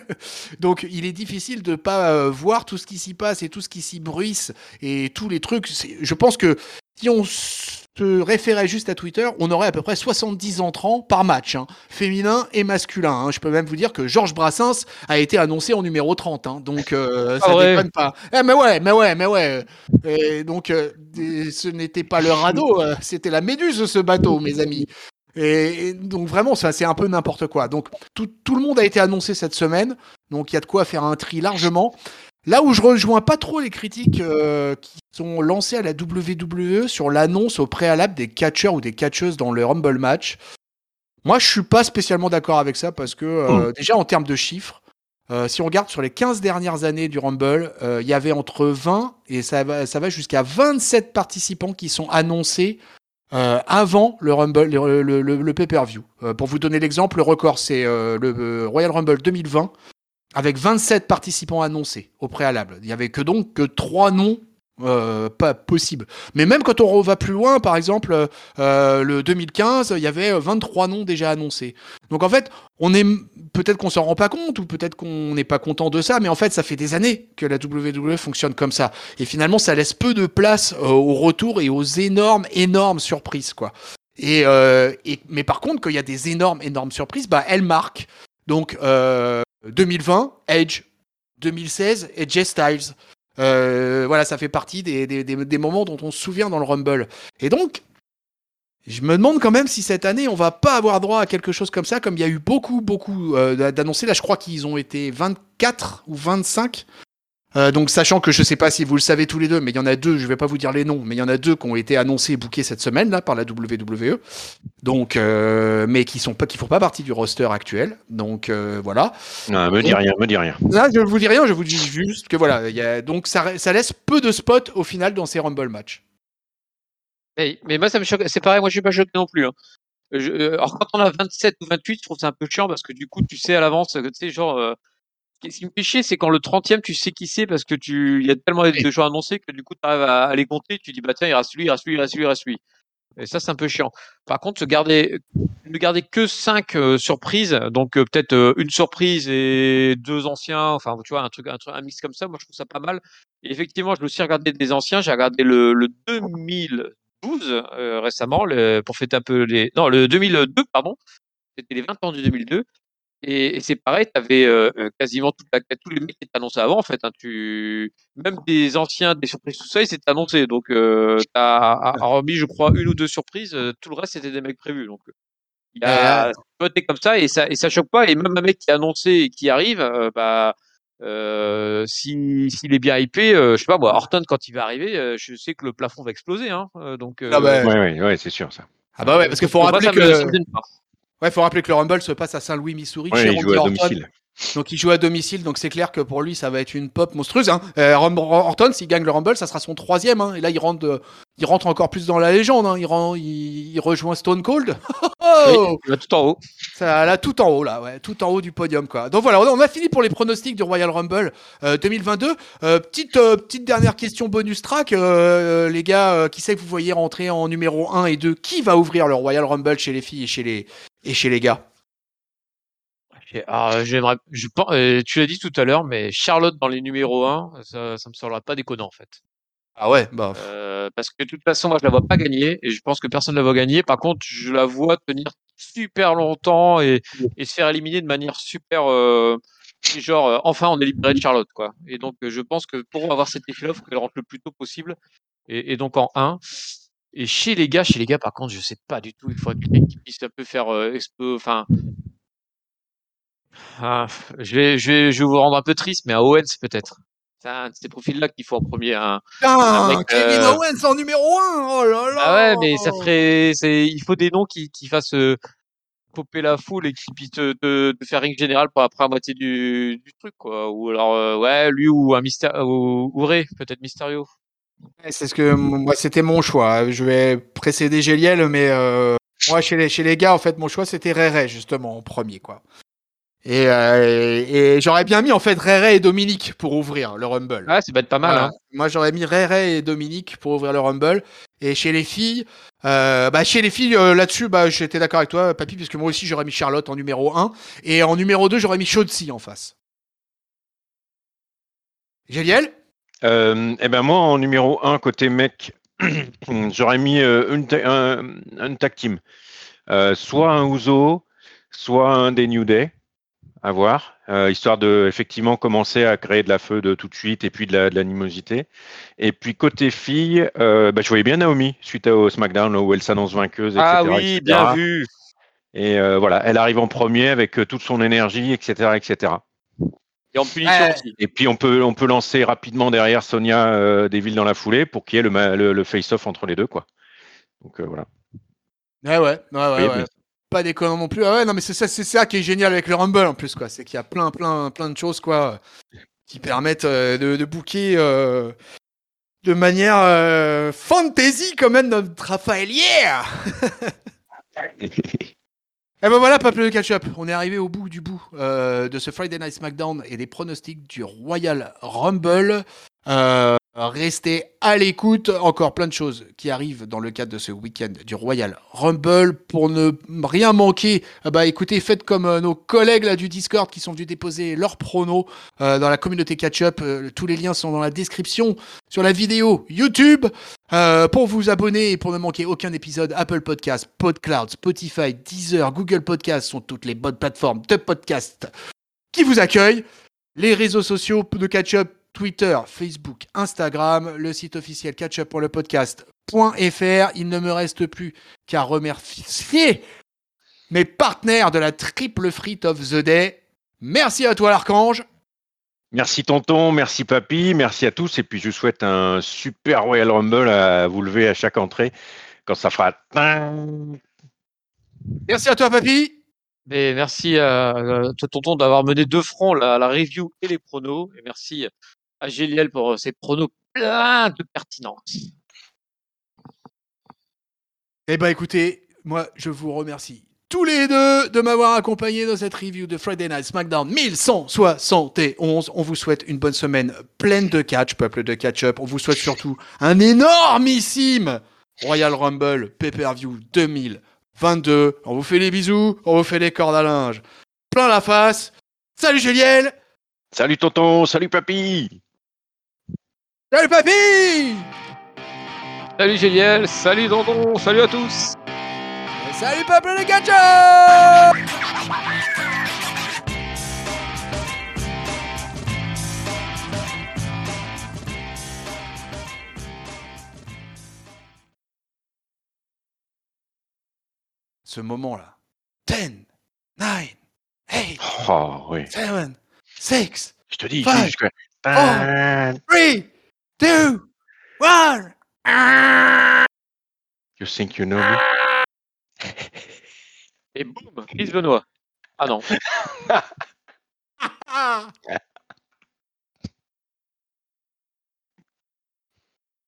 Donc, il est difficile de pas euh, voir tout ce qui s'y passe et tout ce qui s'y bruisse et tous les trucs. C'est, je pense que si on se référait juste à Twitter, on aurait à peu près soixante-dix entrants par match, hein, féminin et masculin. Hein. Je peux même vous dire que Georges Brassens a été annoncé en numéro trente, hein, donc euh, Ah ça ouais. déconne pas. Eh, mais ouais, mais ouais, mais ouais. Et donc, euh, ce n'était pas le radeau, euh, c'était la méduse, ce bateau, mes amis. Et, et donc vraiment, ça c'est un peu n'importe quoi. Donc tout, tout le monde a été annoncé cette semaine, donc il y a de quoi faire un tri largement. Là où je rejoins pas trop les critiques euh, qui sont lancées à la W W E sur l'annonce au préalable des catcheurs ou des catcheuses dans le Rumble match, moi je suis pas spécialement d'accord avec ça parce que euh, déjà en termes de chiffres, euh, si on regarde sur les quinze dernières années du Rumble, euh, il y avait entre vingt et ça va, ça va jusqu'à vingt-sept participants qui sont annoncés euh, avant le Rumble, le, le, le, le pay-per-view. Euh, pour vous donner l'exemple, le record c'est euh, le euh, Royal Rumble deux mille vingt avec vingt-sept participants annoncés au préalable. Il y avait que donc que trois noms euh, pas possibles. Mais même quand on va plus loin, par exemple, euh, le deux mille quinze, il y avait vingt-trois noms déjà annoncés. Donc en fait, on est peut-être qu'on s'en rend pas compte ou peut-être qu'on n'est pas content de ça, mais en fait, ça fait des années que la W W E fonctionne comme ça. Et finalement, ça laisse peu de place euh, au retour et aux énormes, énormes surprises, quoi. Et, euh, et mais par contre, quand il y a des énormes, énormes surprises, bah elles marquent. Donc euh, deux mille vingt, Edge. deux mille seize, A J Styles. Euh, voilà, ça fait partie des, des, des, des moments dont on se souvient dans le Rumble. Et donc, je me demande quand même si cette année, on va pas avoir droit à quelque chose comme ça, comme il y a eu beaucoup, beaucoup euh, d'annoncés. Là, je crois qu'ils ont été vingt-quatre ou vingt-cinq. Euh, donc, sachant que je sais pas si vous le savez tous les deux, mais il y en a deux, je vais pas vous dire les noms, mais il y en a deux qui ont été annoncés et bookés cette semaine là par la W W E. Donc, euh, mais qui sont pas, qui font pas partie du roster actuel. Donc euh, voilà. Non, me dis donc, rien, me dis rien. Là, je vous dis rien, je vous dis juste que voilà, y a, donc ça, ça laisse peu de spots au final dans ces Rumble matchs. Mais, mais moi ça me choque. C'est pareil, moi je suis pas choqué non plus. Hein. Je, euh, alors quand on a vingt-sept ou vingt-huit, je trouve ça un peu chiant parce que du coup tu sais à l'avance, tu sais genre. Euh, Ce qui me fait chier, c'est quand le trentième, tu sais qui c'est parce que tu, il y a tellement de gens annoncés que du coup, tu arrives à, à les compter. Tu dis, bah tiens, il reste lui, il reste lui, il reste lui, il reste lui. Et ça, c'est un peu chiant. Par contre, se garder, ne garder que cinq euh, surprises, donc euh, peut-être euh, une surprise et deux anciens, enfin, tu vois, un truc, un truc, un mix comme ça, moi, je trouve ça pas mal. Et effectivement, je me suis regardé des anciens. J'ai regardé le, le deux mille douze euh, récemment, le, pour fêter un peu les, non, le deux mille deux, pardon. C'était les vingt ans du deux mille deux. Et, et c'est pareil, tu avais euh, euh, quasiment toute la, tous les mecs qui étaient annoncés avant, en fait. Hein, tu... Même des anciens, des surprises, tout ça, ils s'étaient annoncés. Donc, euh, tu as remis, je crois, une ou deux surprises. euh, tout le reste, c'était des mecs prévus. Donc, il y Euh, a voté comme ça et ça et ça choque pas. Et même un mec qui est annoncé et qui arrive, euh, bah, euh, si, s'il est bien hypé, euh, je sais pas, moi, Horton, quand il va arriver, euh, je sais que le plafond va exploser. Hein, euh, donc, ah euh, bah, Ouais, ouais, ouais, c'est sûr ça. ah bah ouais, parce qu'il donc faut moi, rappeler ça me, ça que me gêne pas. ouais, faut rappeler que le Rumble se passe à Saint-Louis, Missouri, chez Ouais, il joue Randy à Orton. domicile. Donc il joue à domicile, donc c'est clair que pour lui ça va être une pop monstrueuse. Hein. Euh, Ron- Orton, s'il gagne le Rumble, ça sera son troisième. Hein. Et là il rentre, de- il rentre encore plus dans la légende. Hein. Il, rend- il, il rejoint Stone Cold. Oui, Oh, il va tout en haut. ça, là tout en haut là, ouais, tout en haut du podium quoi. Donc voilà, on a fini pour les pronostics du Royal Rumble euh, deux mille vingt-deux. Euh, petite euh, petite dernière question bonus track, euh, les gars, euh, qui c'est que vous voyez rentrer en numéro un et deux? Qui va ouvrir le Royal Rumble chez les filles et chez les et chez les gars? Et, alors, j'aimerais, je pense, euh, tu l'as dit tout à l'heure, mais Charlotte dans les numéros un, ça, ça me semblera pas déconnant en fait. Ah ouais, bah pff. Euh, parce que de toute façon, moi, je la vois pas gagner et je pense que personne ne la voit gagner. Par contre, je la vois tenir super longtemps et, et se faire éliminer de manière super, euh, et genre, euh, enfin, on est libéré de Charlotte, quoi. Et donc, euh, je pense que pour avoir cet effet-là, il faut qu'elle rentre le plus tôt possible. Et, et donc en un. Et chez les gars, chez les gars, par contre, je sais pas du tout. Il faudrait quelqu'un qui puisse un peu faire, euh, expo- enfin, ah, je vais, je vais, je vais vous rendre un peu triste, mais à Owens peut-être. C'est un de ces profils-là qu'il faut en premier. Un, un mec. Putain, Kevin euh, Owens en numéro un. Oh là Ah ouais, là. mais ça ferait, c'est, il faut des noms qui, qui fassent euh, popper la foule et qui puissent te, te, te faire ring général pour après la moitié du, du truc, quoi. Ou alors, euh, ouais, lui ou un mystère, ou, ou Ray, peut-être Mysterio. Ouais, c'est ce que moi c'était mon choix. Je vais précéder Géliel, mais euh, moi chez les chez les gars en fait mon choix c'était Rere justement en premier quoi. Et, euh, et, et j'aurais bien mis en fait Rere et Dominique pour ouvrir le Rumble. Ouais, ça va être pas mal, Voilà. hein. Moi j'aurais mis Rere et Dominique pour ouvrir le Rumble. Et chez les filles, euh, bah chez les filles euh, là-dessus, bah j'étais d'accord avec toi, Papy, puisque moi aussi j'aurais mis Charlotte en numéro un et en numéro deux j'aurais mis Shotzi en face. Géliel? Euh, eh ben moi, en numéro un, côté mec, j'aurais mis euh, une, ta- un, un tag team. Euh, soit un Uso, soit un des New Day, à voir, euh, histoire de effectivement commencer à créer de la feu de tout de suite et puis de la- de l'animosité. Et puis côté fille, euh, bah, je voyais bien Naomi suite au SmackDown où elle s'annonce vainqueuse, Ah et cetera, oui, bien et cetera. vu. Et euh, voilà, elle arrive en premier avec euh, toute son énergie, et cetera, et cetera. Et en punition Ouais, aussi. Et puis on peut on peut lancer rapidement derrière Sonia euh, Deville dans la foulée pour qu'il y ait le, ma- le, le face-off entre les deux, quoi. Donc euh, voilà. ouais, ouais, ouais, Vous ouais, voyez ouais. bien. Pas déconnant non plus. Ah ouais, non, mais c'est ça, c'est ça qui est génial avec le Rumble en plus, quoi. C'est qu'il y a plein, plein, plein de choses, quoi, qui permettent euh, de, de booker euh, de manière euh, fantasy, quand même, notre Raphaël hier. Et ben voilà, peuple de catch-up. On est arrivé au bout du bout euh, de ce Friday Night SmackDown et des pronostics du Royal Rumble. Euh, restez à l'écoute. Encore plein de choses qui arrivent dans le cadre de ce week-end du Royal Rumble. Pour ne rien manquer, euh, bah écoutez, faites comme euh, nos collègues là du Discord qui sont venus déposer leurs pronos euh, dans la communauté catch-up. Euh, tous les liens sont dans la description sur la vidéo YouTube. Euh, pour vous abonner et pour ne manquer aucun épisode, Apple Podcasts, PodCloud, Spotify, Deezer, Google Podcasts sont toutes les bonnes plateformes de podcast qui vous accueillent. Les réseaux sociaux de Catch-Up, Twitter, Facebook, Instagram, le site officiel catchup pour le podcast.fr. Il ne me reste plus qu'à remercier mes partenaires de la triple frite of the day. Merci à toi l'Archange. Merci tonton, merci papy, merci à tous. Et puis je vous souhaite un super Royal Rumble à vous lever à chaque entrée quand ça fera. Merci à toi Papy. Et merci à, à toi, tonton, d'avoir mené deux fronts, la, la review et les pronos. Et merci à Géliel pour euh, ses pronos plein de pertinence. Eh ben écoutez, moi je vous remercie tous les deux de m'avoir accompagné dans cette review de Friday Night SmackDown mille cent soixante et onze. On vous souhaite une bonne semaine pleine de catch, peuple de catch-up. On vous souhaite surtout un énormissime Royal Rumble Pay-Per-View deux mille vingt-deux. On vous fait des bisous, on vous fait des cordes à linge. Plein la face. Salut Juliel. Salut tonton, salut papy. Salut papy. Salut Géliel, salut Dandon, salut à tous. Et salut peuple de catch-up. Ce moment-là. dix, neuf, huit, Oh oui. sept, six, Je te dis, Five, jusqu'à. four, three, two, one. You think you know me? Et boum, Chris Benoît. Ah non. Ah.